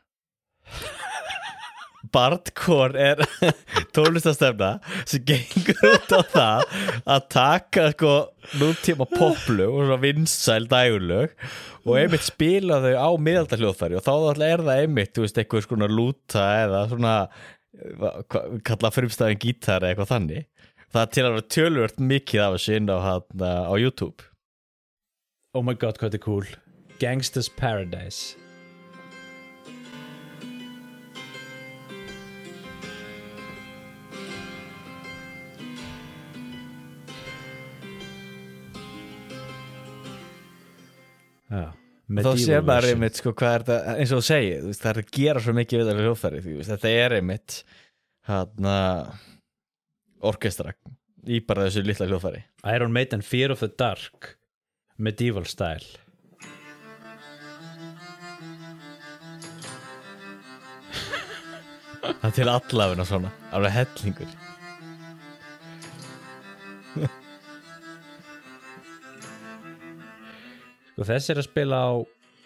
bardcore er tónlistarstefna sem gengur út á það að taka sko nútíma poplög og svona vinsæl dægurlög og einmitt spila þau á miðaldahljóðfæri og þá er það einmitt, þú veist, eitthvað svona lúta eða svona kalla frumstæðin gítar eða eitthvað þannig það er til að vera töluvert mikið af þessu inn á YouTube. Oh my god, hvað þetta er cool. Gangsta's Paradise. Já, þá sé maður einmitt sko hvað er þetta, eins og þú segir, þú veist, það er að gera svo mikið við þetta hljóðfæri, þú veist, þetta er einmitt orkestra í bara þessu litla hljóðfæri. Iron Maiden Fear of the Dark medieval style. Það er til allafina svona, alveg hellingur. Sko þessi er að spila á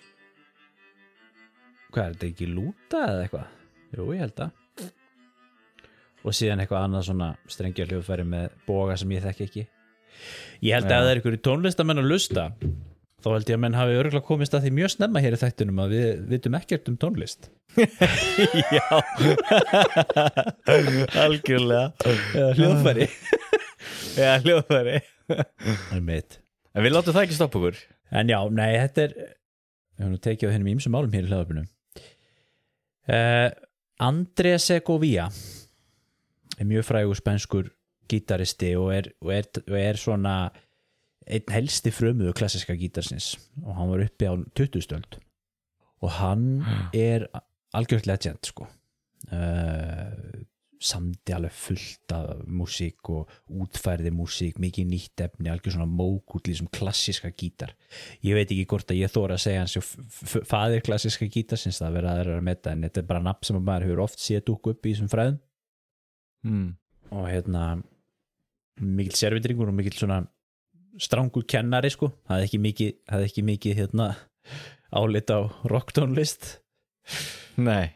hvað er þetta, ekki lúta eða eitthvað? Jú, ég held að. Og síðan eitthvað annað svona strengja hljóðfæri með boga sem ég þekki ekki. Ég held að ef það er einhverju tónlistamenn að lusta þá held ég að menn hafi örugglega komist að því mjög snemma hér í þættinum að við vitum ekkert tónlist. Já. Algjörlega. Eða hljóðfæri. Já, hljóðfæri. Það er mitt. En við látum það ekki stoppa okkur. En já, nei, þetta er við höfum tekið á hennum ýmsum málum hér í hlaðvarpinu. André Segovia er mjög frægur spænskur gítaristi og er svona einn helsti frömuðu klassiska gítarsins og hann var uppi á 20. öld og hann er algjört legend sko. Samdi alveg fullt af músík og útfærði músík, mikið nýtt efni, algjör svona mókúll í þessum klassíska gítar. Ég veit ekki hvort að ég þóra að segja hans faðir klassíska gítarsins, það verður að meta, en þetta er bara nafn sem maður hefur oft séð dúkka upp í þessum fræðum. Og mikill servitringur og mikill svona strangur kennari sko, hafði ekki mikið álit á rocktónlist. Nei.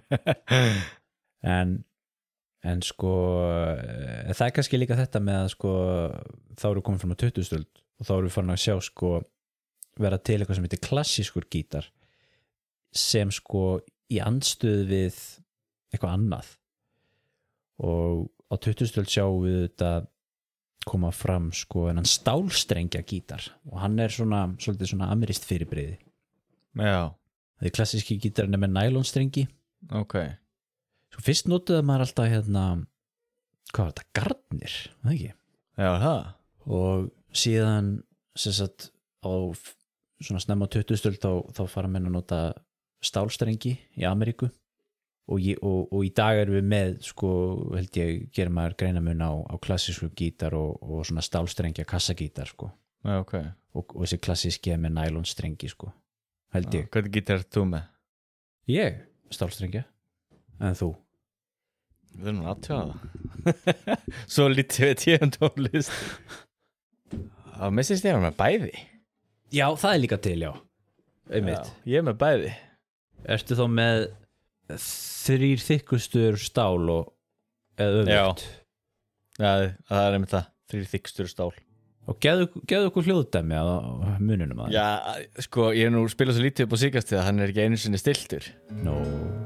En sko það er kannski líka þetta með að sko þá eru komin fram á 20. öld og þá eru við farin að sjá sko vera til eitthvað sem heitir klassískur gítar sem sko í andstöðu við eitthvað annað og á 20. öld sjáum við þetta koma fram sko en hann stálstrengja gítar og hann svolítið svona amerískt fyrirbrigði. Já. Það klassíski gítarinn með nælonstrengi. Ok. Svo fyrst notuðu maður alltaf hvað var þetta, Gardner, það ekki? Já, það. Og síðan sem sagt á svona snemma á 20. öld þá fara menn að nota stálstrengi í Ameríku og í dag erum við með sko held ég gerir maður greinamun á klassísku gítar og svona stálstrengja kassagítar sko. Já, ok. Og þessi klassíski með nælonstrengi sko held ég. Hvernig gítar ert þú með? Ég stálstrengja en þú? Við erum aðtjóða það. Svo lítið við tíðan tónlist. Það missist ég með bæði. Já, það er líka til, já. Einmitt. Já, ég er með bæði. Ertu þá með 3 þykkustur stál eða öfugt? Já, það er einmitt það. 3 þykkustur stál. Og gefðu okkur hljóðdæmi á mununum að það? Já, sko, ég er nú spilað svo lítið upp á síkast að hann er ekki einu sinni stiltur. Nó.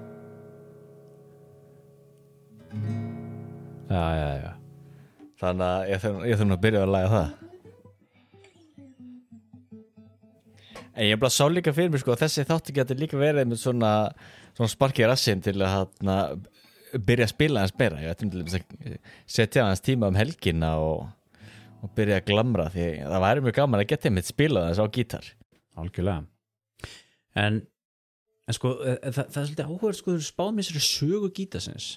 Já. Þannig að ég þarf nú að byrja að laga það. En ég bara sá líka fyrir mér sko að þessi þáttu getur líka verið með svona sparki í rassinn til að byrja að spila hans meira. Ég ætlum til að setja hans tíma helgina og byrja að glamra því það væri mjög gaman að geta einmitt spilað þess á gítar. Algjörlega. En sko það er svolítið áhugavert sko þú spáð mér sér sögu gítarsins.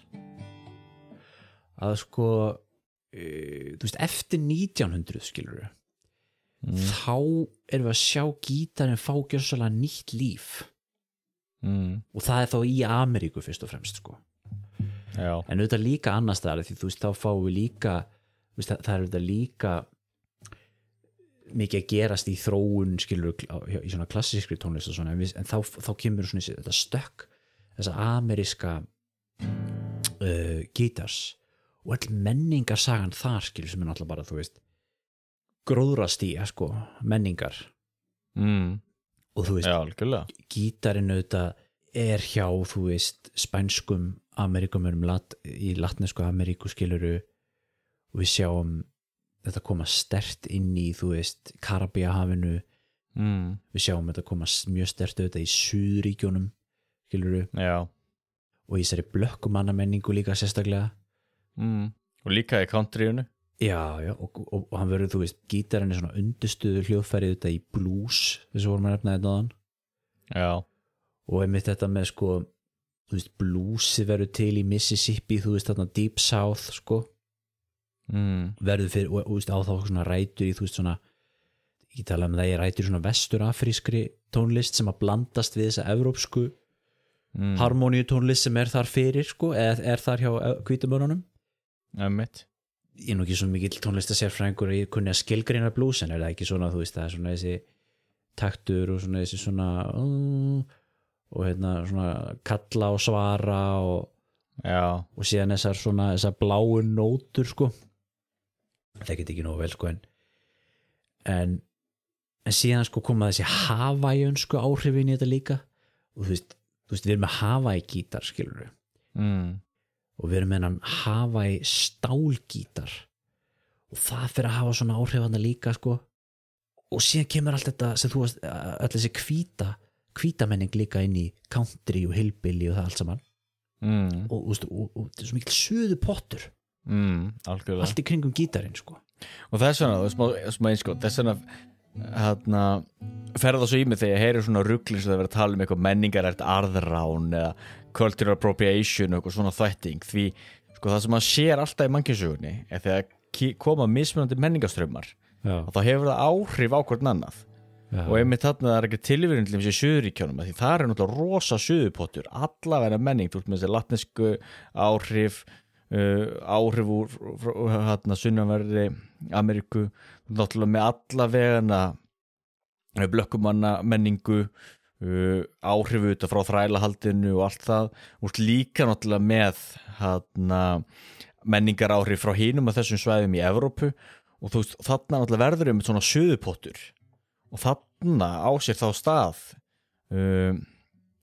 Að sko þú veist eftir 1900 skilurðu þá erum við að sjá gítarinn fá gjörsamlega nýtt líf og það er þá í Ameríku fyrst og fremst sko. Já. En auðvitað líka annars staðar því þú veist þá fáum við líka veist, það er auðvitað líka mikið að gerast í þróun skilur í svona klassískri tónlist og svona en þá kemur svona þetta stökk þessa ameríska gítars og all menningarsagan þar skilur sem er náttúrulega bara þú veist gróðrast í sko menningar og þú veist já, gítarinn auðvitað er hjá þú veist spænskum Ameríkumönnum í latnesku Ameríku skiluru og við sjáum þetta koma sterkt inn í þú veist Karabíahafinu við sjáum þetta koma mjög sterkt auðvitað í Suðuríkjónum skiluru já. Og í þessari blökkumannamenningu líka sérstaklega og líka í countryinu já og hann verður þú veist gítarinn er svona undirstuður hljóðfærið auðvitað í blues þessu vorum að nefna þetta áðan já og einmitt þetta með sko þú veist bluesi verður til í Mississippi þú veist þarna Deep South sko verður fyrir og þú veist á þá svona rætur í þú veist svona ég tala það ég rætur í svona vesturafrískri tónlist sem að blandast við þessa evrópsku harmoníu tónlist sem er þar fyrir sko eða er þar hjá hvítumönnunum einmitt ég er nú ekki svo mikill tónlistasérfræðingur að ég kunni að skilgreina blues en er það ekki svona þú veist það er svona þessi taktur og svona þessi svona og hérna svona kalla og svara og síðan þessar bláu nótur sko það get ekki nógu vel sko en síðan sko koma þessi hawaiiönsku áhrifin í þetta líka og þú veist við erum með Hawaii gítar skilur við og við erum með hann Hawaii stálgítar og það fyrir að hafa svona áhrifana líka sko og síðan kemur allt þetta sem þú varst öll þessi hvítamenning líka inn í country og hillbilly og það allt saman og þetta er svo mikil suðu pottur algjörlega allt í kringum gítarinn sko og þess vegna sko, þess vegna ferða svo í mig þegar ég heyri svona ruglins að það vera að tala um eitthvað menningarært arðrán eða cultural appropriation og eitthvað svona þvætting því sko það sem maður sér alltaf í mannkynssögunni er þegar koma mismunandi menningarströmmar og þá hefur það áhrif á hvern annað og einmitt þarna það er ekki tilvíðin til þessi Suðuríkjónum því það er náttúrulega rosa suðupottur allavega menning, þú veist með þessi latnesku áhrif úr sunnanverðri Ameríku náttúrulega með allavegana blökkumanna menningu áhrifu þetta frá þrælahaldinu og allt það og líka náttúrulega með menningar áhrif frá hinum að þessum svæðum í Evrópu og þú veist þarna náttúrulega verður um svona suðupottur og þarna á sér þá stað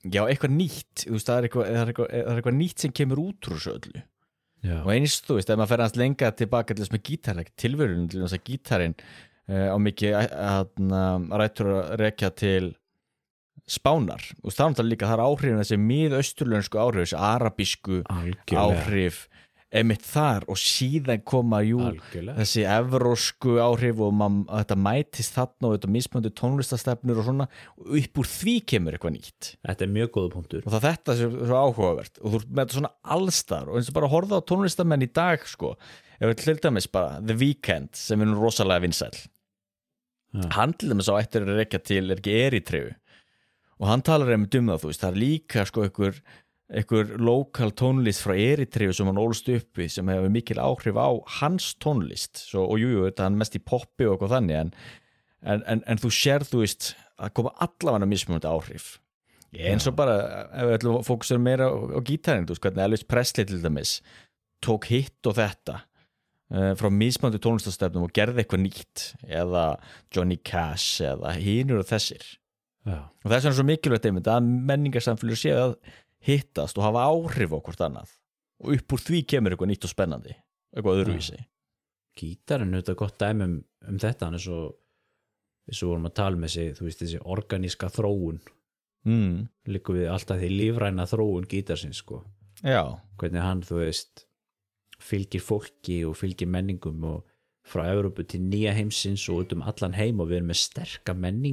já, eitthvað nýtt þú veist, það er eitthvað nýtt sem kemur út úr þessu öllu Já. og eins, þú veist, ef maður fer hans lenga tilbaka til þess með gítarleik, tilvörun til þess að gítarinn á mikið rætur að rekja til Spánar, og það er náttúrulega líka það er áhrifin þessi miðausturlönsku áhrif þessi arabísku áhrif emitt þar og síðan koma þessi evrósku áhrif og þetta mætist þarna og þetta mismöndu tónlistastefnur og svona og upp úr því kemur eitthvað nýtt. Þetta er mjög góða punktur Og þetta er svo áhugavert og þú ert með þetta svona allstar og eins og bara horfa á tónlistamenn í dag sko, ef við til dæmis bara The Weeknd sem er nú rosalega vinsæll hann til dæmis á ættir að rekja til ekki Erítreu og hann talar það, þú veist, það er líka sko einhver lokal tónlist frá Erítreu sem hann ólst uppi sem hefur mikil áhrif á hans tónlist svo, og þetta er hann mest í poppi og eitthvað þannig en þú sér, þú veist að koma allavega mismunandi áhrif eins og bara, ef við ætlum að fókusera meira á gítarinn, þú veist, hvernig Elvis Presley til dæmis tók hitt og þetta frá mismunandi tónlistastefnum og gerði eitthvað nýtt eða Johnny Cash eða hinur og þessir og þess vegna er svo mikilvægt einmitt að menningarsamfélög séu að hittast og hafa áhrif á hvort annað og upp úr því kemur eitthvað nýtt og spennandi eitthvað öðruvísi. Gítarinn er þetta gott dæmi þetta hann er svo við vorum að tala með sig, þú veist, þessi organíska þróun líka við alltaf því lífræna þróun gítarsins sko. Já. Hvernig hann, þú veist, fylgir fólki og fylgir menningum og frá Evrópu til nýja heimsins og út allan heim og við erum með sterka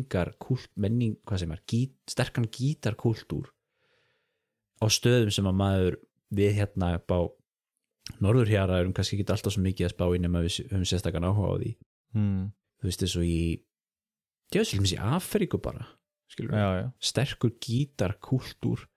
sterkan gítarkultúr á stöðum sem að maður við hérna upp á norðurhjara erum kannski ekki alltaf svo mikið að spá í nema við höfum sérstakann áhuga á því þú veist þessu í Afríku bara já. Sterkur gítarkultúr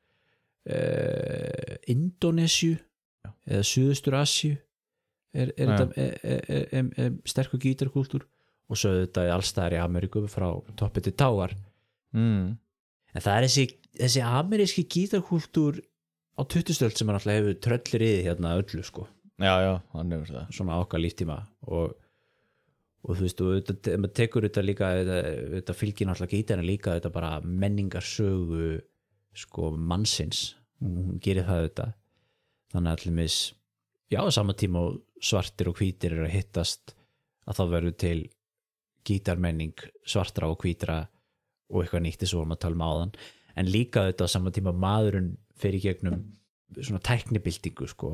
Indónesíu eða Suðaustur Asíu er sterkur gítarkultúr og svo þetta er allstaðar í Ameríku frá toppi til táar en það er þessi ameríski gítarkultúr á 20. öld sem hann alltaf hefur tröllir í hérna öllu sko já, hann hefur það svona okkar líftíma og þú veist, og maður tekur þetta líka þetta fylgir náttúrulega gítarinn líka þetta bara menningarsögu sko mannsins hún gerir það þetta þannig að allir já, á sama tíma og svartir og hvítir eru að hittast að þá verður til gítarmenning svartra og hvítra og eitthvað nýtt eins og vorum að tala áðan en líka þetta á sama tíma maðurinn fer í gegnum svona tæknibildingu sko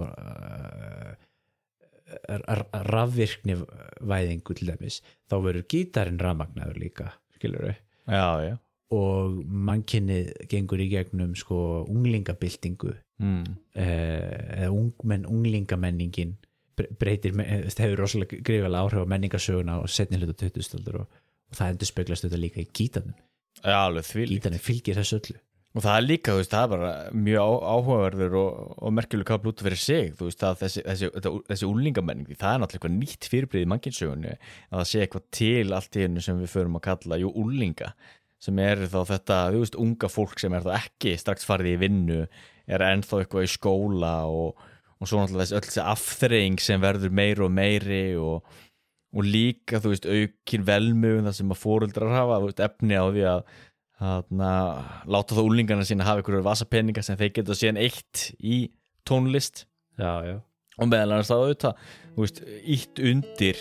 rafvirkni væðingu til dæmis þá verður gítarinn rafmagnaður líka skilurðu já. Og mannkynnið gengur í gegnum sko unglingabildingu eða unglingamenningin breytir, hefur rosalega gríðarlega áhrif á menningarsöguna og setni hluta 20. aldar og það endur speglast þetta líka í gítarnum gítarinn fylgir þessu öllu og það er líka, þú veist, það er bara mjög áhugaverður og merkileg kapl út fyrir sig, þú veist, að þessi unglingamenning, það er náttúrulega eitthvað nýtt fyrirbrigði í mannkynssögunni að það sé eitthvað til allt í hennu sem við förum að kalla unglinga sem er þá þetta, þú veist, unga fólk sem er þá ekki strax farið í vinnu er ennþá eitthvað í skóla og svo náttúrulega þessi afþreying sem verður meiri og meiri og líka, þú veist, aukin velmögun það sem að foreldrar hafa, þú veist, efni á því að láta þá úlingarna sína hafa einhverjum vasapeninga sem þeir geta síðan eitt í tónlist já. Og meðal annars það auðvitað, þú veist, ítt undir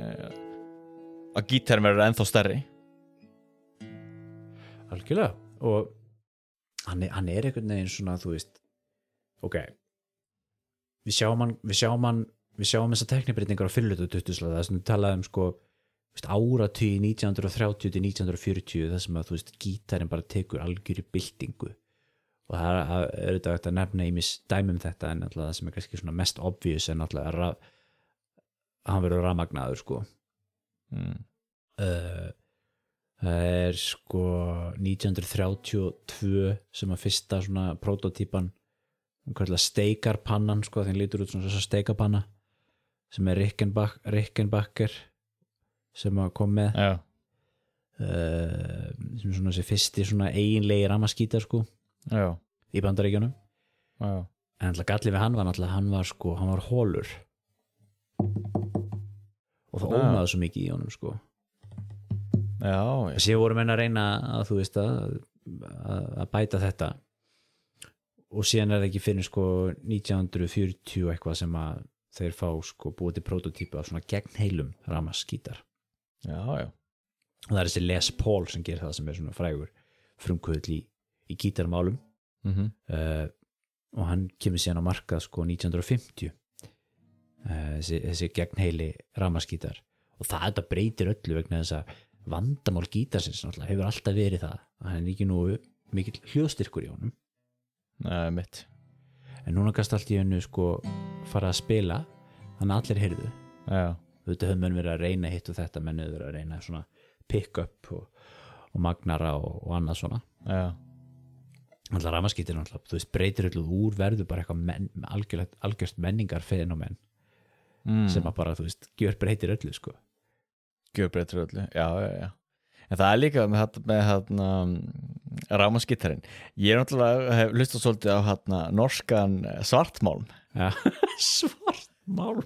að gítarinn verður ennþá stærri algjörlega og hann er einhvern veginn svona, þú veist ok við sjáum þessar teknibreytingar á fyrirlutu 20. það sem við talaðum sko áratugir 1930 til 1940 það sem að þú veist gítarinn bara tekur algjörri byltingu og það er auðvitað hægt að nefna ýmis dæmum þetta en alltaf það sem er kannski svona mest obvious en alltaf að hann verður rafmagnaður sko það er sko 1932 sem að fyrsta svona prototýpan steikarpannan sko þegar lítur út svona steikapanna sem er Rickenbacker sem að kom með sem svona þessi fyrsti svona eiginlegi rafmaskítar sko í Bandaríkjunum en alltaf gallið við hann var hólur og það ónaði svo mikið í honum sko já. Sér voru menn að reyna að þú veist að bæta þetta og síðan það ekki fyrir sko 1940 eitthvað sem að þeir fá sko búið til prototípu af svona gegnheilum rafmagnsgítar já og það þessi Les Paul sem gerir það sem svona frægur frumkvöðl í gítarmálum og hann kemur síðan á markað sko 1950 þessi gegnheili rafmagnsgítar og það breytir öllu vegna þess að vandamál gítarsins náttúrulega hefur alltaf verið það að hann ekki nú mikill hljóðstyrkur í honum mitt en núna gast allt í hennu sko fara að spila þannig að allir heyrðu þetta höfum menn verið að reyna hitt og þetta menn verið að reyna svona pick up og magnara og annað svona alltaf rafmagnsgítar náttúrulega þú veist breytir öllu úr verður bara eitthvað algjört menningar fenómen sem að bara þú veist gjör breytir öllu sko gjör breytir öllu, já en það líka með rafmagnsgítarinn ég náttúrulega hef hlustað svolítið á norskan Svartmálm Svartmálm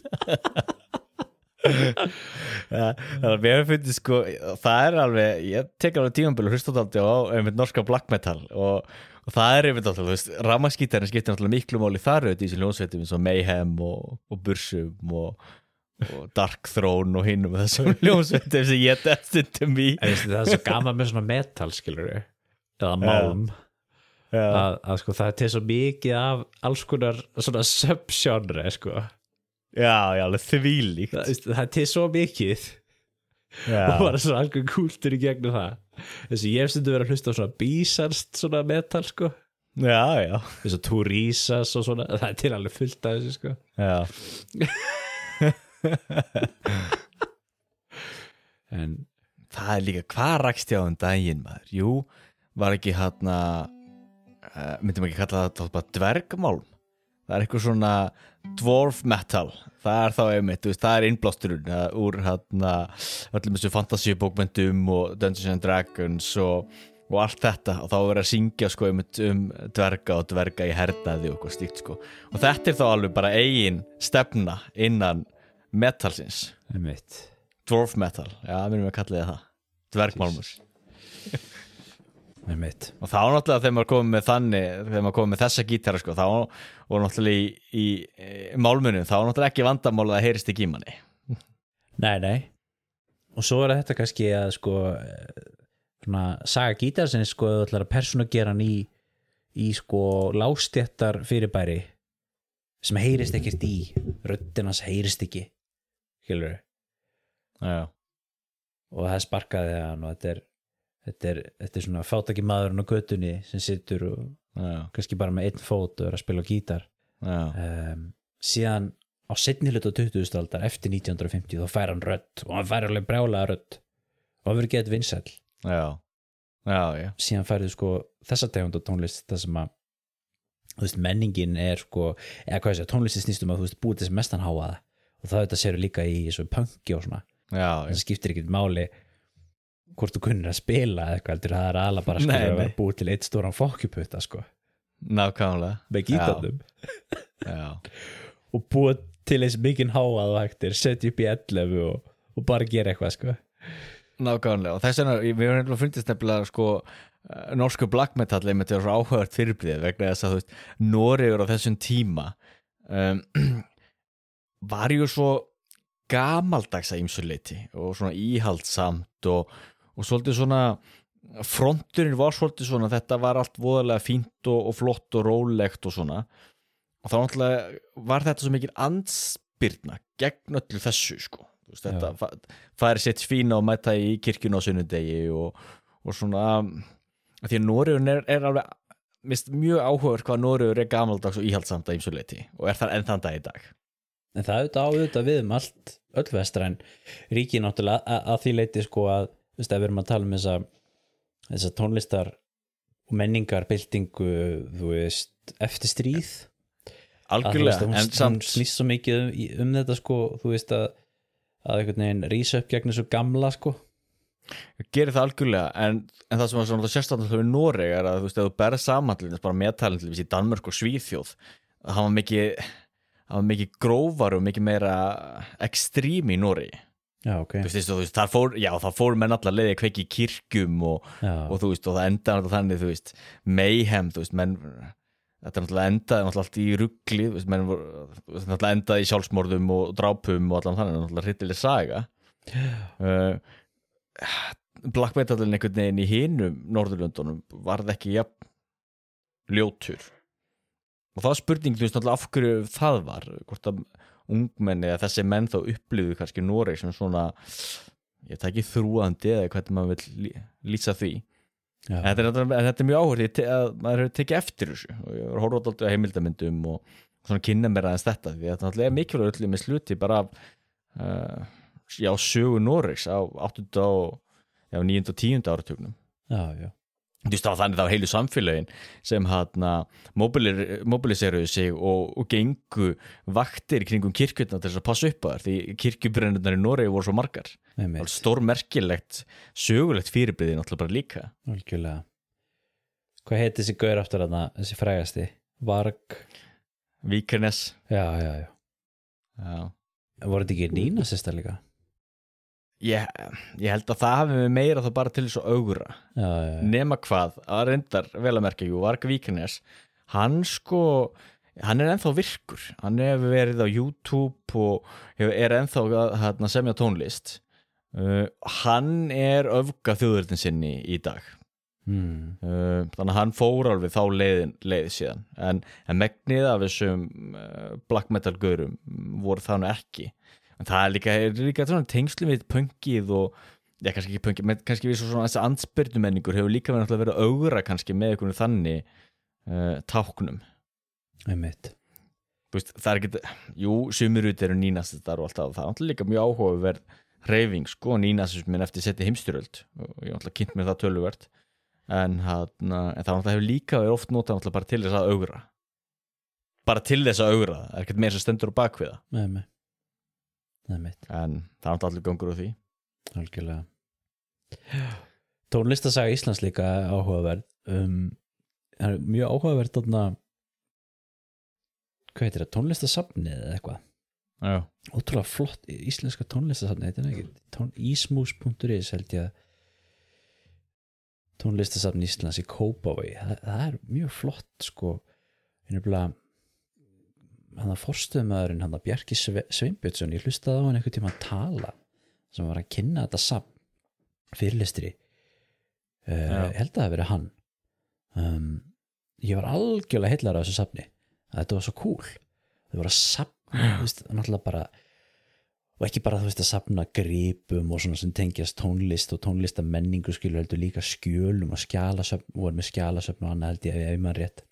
þannig að mér finnst sko það alveg, ég tek alveg tímabil og hlustað alltaf á einmitt norska black metal og það einmitt alltaf, þú veist rafmagnsgítarinn skiptir náttúrulega miklu máli þar í þessum hljómsveitum eins og Mayhem og Bursum og Dark Throne og hinum og þessum hljómsveitum sem ég stundum í það svo gaman með svona metal skilur eða málm að sko það til svo mikið af alls konar svona subgenre sko já, alveg þvílíkt það til svo mikið og bara svona algjör kúltur í gegnum það þessi ég hef stundum verið að hlusta á svona bísarst svona metal sko já þess að Turisas og svona það til alveg fullt af þessu sko já en það líka, hvað rakst ég á daginn maður? Jú, var ekki myndum ekki kalla það bara dvergmálm það eitthvað svona dwarf metal það þá einmitt, þú veist, það innblásturinn úr öllum þessu fantasíubókmyndum og Dungeons and Dragons og allt þetta og þá verið að syngja sko einmitt dverga og dverga í hernaði og eitthvað slíkt sko og þetta þá alveg bara eigin stefna innan metalsins einmitt dwarf metal, já, við erum að kalla það dvergmálmur einmitt og þá náttúrulega þegar maður komið með þessa gítara sko, þá og náttúrulega í málmunum, þá náttúrulega ekki vandamál að það heyrist ekki í manni nei og svo þetta kannski að sko svona saga gítarsins sko þú ætlar að persónugera hann í sko lágstéttar fyrirbæri sem heyrist ekkert í röddinans heyrist ekki skilur já og það sparkaði hann og þetta er svona fátæki maðurinn á götunni sem situr og kannski bara með einn fót og er að spila gítar síðan á seinni hluta 20. aldar eftir 1950 þá fær hann rödd og hann fær alveg brjálaða rödd og hann verður gett vinsæll já síðan færðu sko þessa tegund og tónlist það sem að þú veist menningin er sko eða hvað ég segja tónlistin snýst að þú veist búið þess mestan háaða og það þetta séru líka í svo punki og svona það skiptir ekkert máli hvort þú kunnir að spila eitthvað heldur það alveg bara sko að vera búið til eitt stóran fokkjuputta sko nákvæmlega með gítarnum og búið til eins mikinn háað og hægtir setja upp í 11 og bara gera eitthvað sko nákvæmlega og þess vegna við höfum fundist nefnilega sko norsku black metal með þetta áhugavert fyrirbrigði vegna þess að þú veist Noregur á þessum tíma var ju svo gamaldags að ýmsu leyti og svona íhaldsamt og svolítið svona fronturinn var svolítið svona þetta var allt voðalega fínt og flott og rólegt og svona og þá náttúrulega var þetta svo mikil andspyrna gegn öllu þessu sko veist, þetta færi sitt fína og mæta í kirkjuna á sunnudegi og svona því að Noregur er alveg mjög áhugaður hvað Noregur er gamaldags og íhaldsamt að ýmsu leyti og er þar enn þann dag í dag en það auðvitað við allt öll vestræn ríki náttúrulega að því leiti sko að þú veist, ef við erum að tala um þessa tónlistar og menningarbyltingu þú veist, eftir stríð algjörlega, en samt snýst svo mikið þetta sko, þú veist að einhvern veginn rísa upp gegn þessu gamla sko gerir það algjörlega, en það sem var svona sérstaklega við Noreg er að þú veist, ef þú berð saman bara meðtalinn til í Danmörk og Svíþjóð það var mikið grófar og mikið meira ekstrím í Noregi já, ok þú veist, það fór menn allar leiði að kveiki í kirkjum og þú veist, og það endaði þannig, þú veist, Mayhem, þú veist, menn þetta náttúrulega endaði allt í rugli, náttúrulega endaði í sjálfsmorðum og drápum og allan þannig, náttúrulega hryllileg saga. Black metalin einhvern veginn í hinum Norðurlöndunum varð ekki jafn ljótur. Og það var spurning, þú veist náttúrulega af hverju það var, hvort að ungmenni eða þessi menn þá upplifðu kannski Noreg sem svona, ég tæki þrúandi eða hvernig maður vill lýsa því. Þetta er mjög áhugavert að maður hefur tekið eftir þessu og ég var horfað alltaf á heimildamyndum og svona kynna mér aðeins þetta því að það er mikilvægt öllum með sluti bara af sögu Noregs á 8. og 9. og 10. áratugnum. Já. Þú veist þannig það var heilu samfélögin sem mobiliseruðu sig og gengu vaktir kringum kirkjurnar til þess að passa upp á þær því kirkjubrennurnar í Noregi voru svo margar. Stórmerkilegt sögulegt fyrirbrigði náttúrulega bara líka. Algjörlega. Hvað heiti þessi gaur aftur þarna, þessi frægasti? Varg Víkernes. Já. Voru þetta ekki nínasistar líka? Ég held að það hafi meira þá bara til þess að augra. Já. Nema hvað, að reyndar vel að merkja Varg Víkernes, hann er ennþá virkur. Hann hefur verið á YouTube og er ennþá að semja tónlist. Hann er öfga þjóðurinn sinni í dag. Þannig að hann fór alveg þá leið síðan. En megnið af þessum black metal gaurum voru það nú ekki. En það er líka svona tengslum við pönkið og, kannski ekki pönkið, menn kannski við svona þessi andspyrnumenningur hefur líka verið að augra kannski með einhvern þannig táknum. Einmitt. Veist, það er ekki, sumir út eru nínasistar og allt það er alltaf líka mjög áhugaverð hreyfing, sko, nínasismin eftir seinni heimsstyrjöld og ég alltaf kynnt mér það töluvert en það alltaf hefur líka verið oft notað alltaf bara til þess að augra. Bara til þess að augra, það er ekkert meira sem stendur á bakviða. Nei. En það er allir gangur á því. Algjörlega. Tónlistasaga Íslands líka áhugaverð. Það er mjög áhugaverð þarna, hvað heitir það, tónlistasafnið eða eitthvað. Já. Ótrúlega flott íslenska tónlistasafnið, heitir það ekki? Ísmus.is held ég að tónlistasafn Íslands í Kópavogi. Það er mjög flott, sko. Hann að forstöðumaðurinn, hann að Bjarki Sveinbjörnsson, ég hlustaði á hann einhvern tíma að tala sem var að kynna þetta safn fyrirlestri. Ég held að það hafi verið hann. Ég var algjörlega heillar á þessu safni að þetta var svo cool. Þau voru að safna, náttúrulega bara, og ekki bara að safna gripum og svona sem tengjast tónlist og tónlistamenningu skilur heldur líka skjölum og skjalasöfn, voru með skjalasöfn og annað held ég ef maður rétt.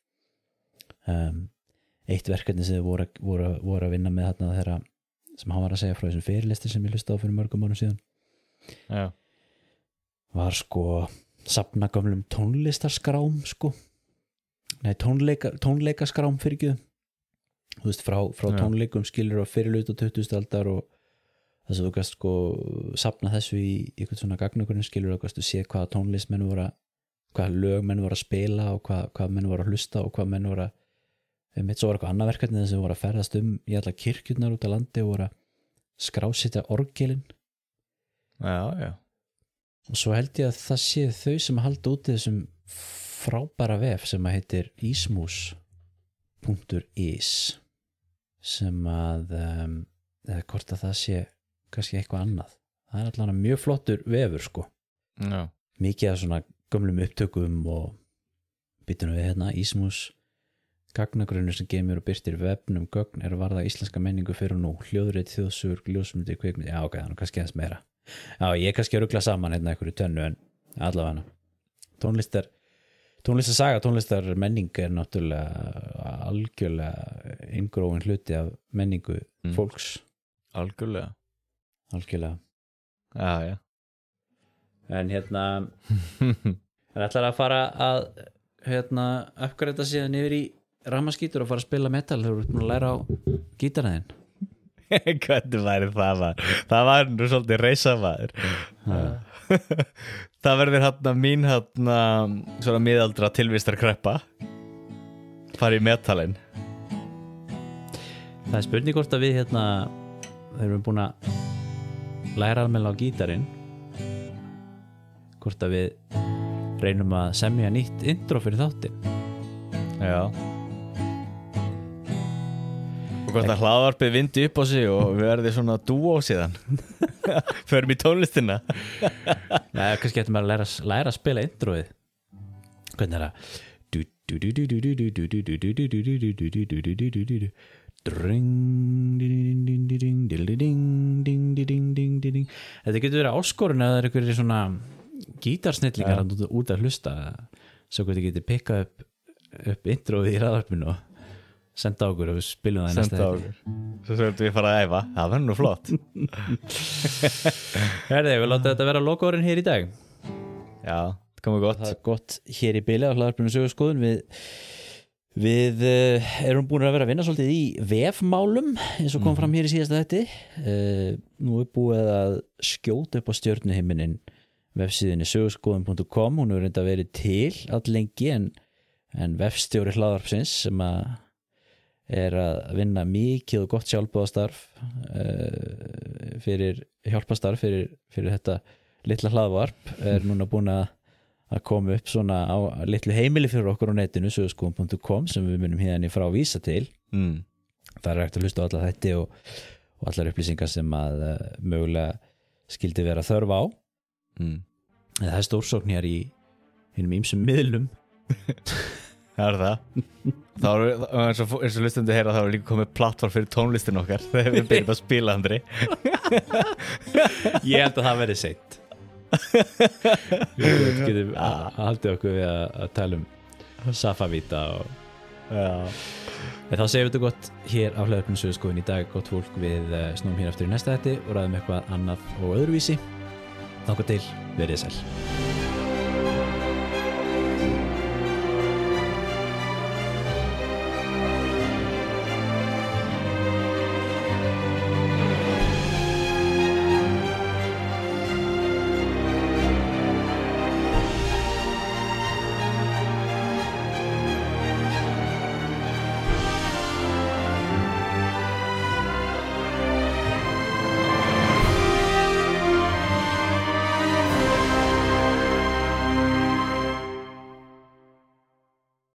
Eitt verkefni sem þau voru að vinna með þarna þeirra sem hann var að segja frá þessum fyrirlestir sem ég hlustaði á fyrir mörgum árum síðan. Já. Var sko safna gömlum tónlistarskrám sko. Nei, tónleikaskrám fyrir ekki. Þú veist, frá tónleikum skilur á fyrirlut og 20. aldar og þess að þú gæst sko safna þessu í eitthvað svona gagnagrunn skilur og gæstu sé hvaða tónlist menn voru hvaða lög menn voru að spila og hvað menn voru að hlusta og hvað menn voru að svo var eitthvað annað verkefni sem voru að ferðast í alla kirkjurnar út á landi og voru að skrásitja orgelin. Já. Og svo held ég að það sé þau sem halda úti þessum frábæra vef sem að heitir ismus.is sem að eða hvort að það sé kannski eitthvað annað. Það er allavega mjög flottur vefur sko. Já. Mikið af svona gömlum upptökum og byttunum við hérna ismus gagnagrunnur sem gemur og byrtir vefnum gögn er að varða íslenska menningu fyrir nú hljóðrið, þjóðsögur, ljósmyndir, kvikmyndir. Já, ok, það er kannski eins meira. Já, ég kannski að rugla saman hérna einhverju tönnu en allavega tónlistar menning er náttúrulega algjörlega inngróin hluti af menningu fólks. Algjörlega. Já. En hann ætlar að fara að uppgræta síðan yfir í rammaskítur og fara að spila metal þegar þú ert búin að læra á gítarinn. Hvernig væri það var? Það var nú svolítið reisamaður. Það verður mín svona miðaldra tilvistarkreppa fara í metalinn. Það er spurning hvort að við þegar við erum búin að læra almennilega á gítarinn hvort að við reynum að semja nýtt intro fyrir þáttinn. Já. Og hvort að hlaðvarpið vindi upp á sig og við verðum svona dúó síðan förum í tónlistina. Nei, kannski getur maður að læra að spila introið. Hvernig það? Þetta getur verið áskorun eða einhverjir svona gítarsnillingar út að hlusta, svo hvernig getur pikkað upp introið í hlaðvarpinu og senda á okkur og við spilum það í næsta þætti. Svo þurfum við fara að æfa. Það verður nú flott. Herði, við láta þetta vera lokaorinn hér í dag. Já, það komið gott. Það er gott hér í bili á hlaðvarpinu Söguskoðun. Við erum búin að vera að vinna svolítið í vefmálum eins og kom fram hér í síðasta þætti. Nú er búið að skjóta upp á stjörnuhiminin vefsíðinni söguskoðun.com. Hún hefur reynda verið til alllengi en vefstjóri hlaðvarpsins sem er að vinna mikið og gott sjálfboðastarf fyrir hjálpastarf fyrir þetta litla hlaðvarp er núna búin að koma upp svona á litlu heimili fyrir okkur á netinu söguskoðun.com sem við munum hérna frá vísa til. Það er hægt að hlusta á alla þætti og allar upplýsingar sem að mögulega skildi vera þörf á. Það er stórsókn hér í hinum ýmsum miðlum. Það er það. Þá er eins og hlustendur heyra þá er líka komið plattform fyrir tónlistin okkar þegar við byrjum að spila, Andri. Ég held að það verði seint. Við getum haldið okkur við að tala Safavíta en þá segjum við þetta gott hér á hlaðvarpinu Söguskoðun í dag. Gott fólk, við snúum hér aftur í næsta þætti og ræðum eitthvað annað og öðruvísi. Þangað til, verið sæl.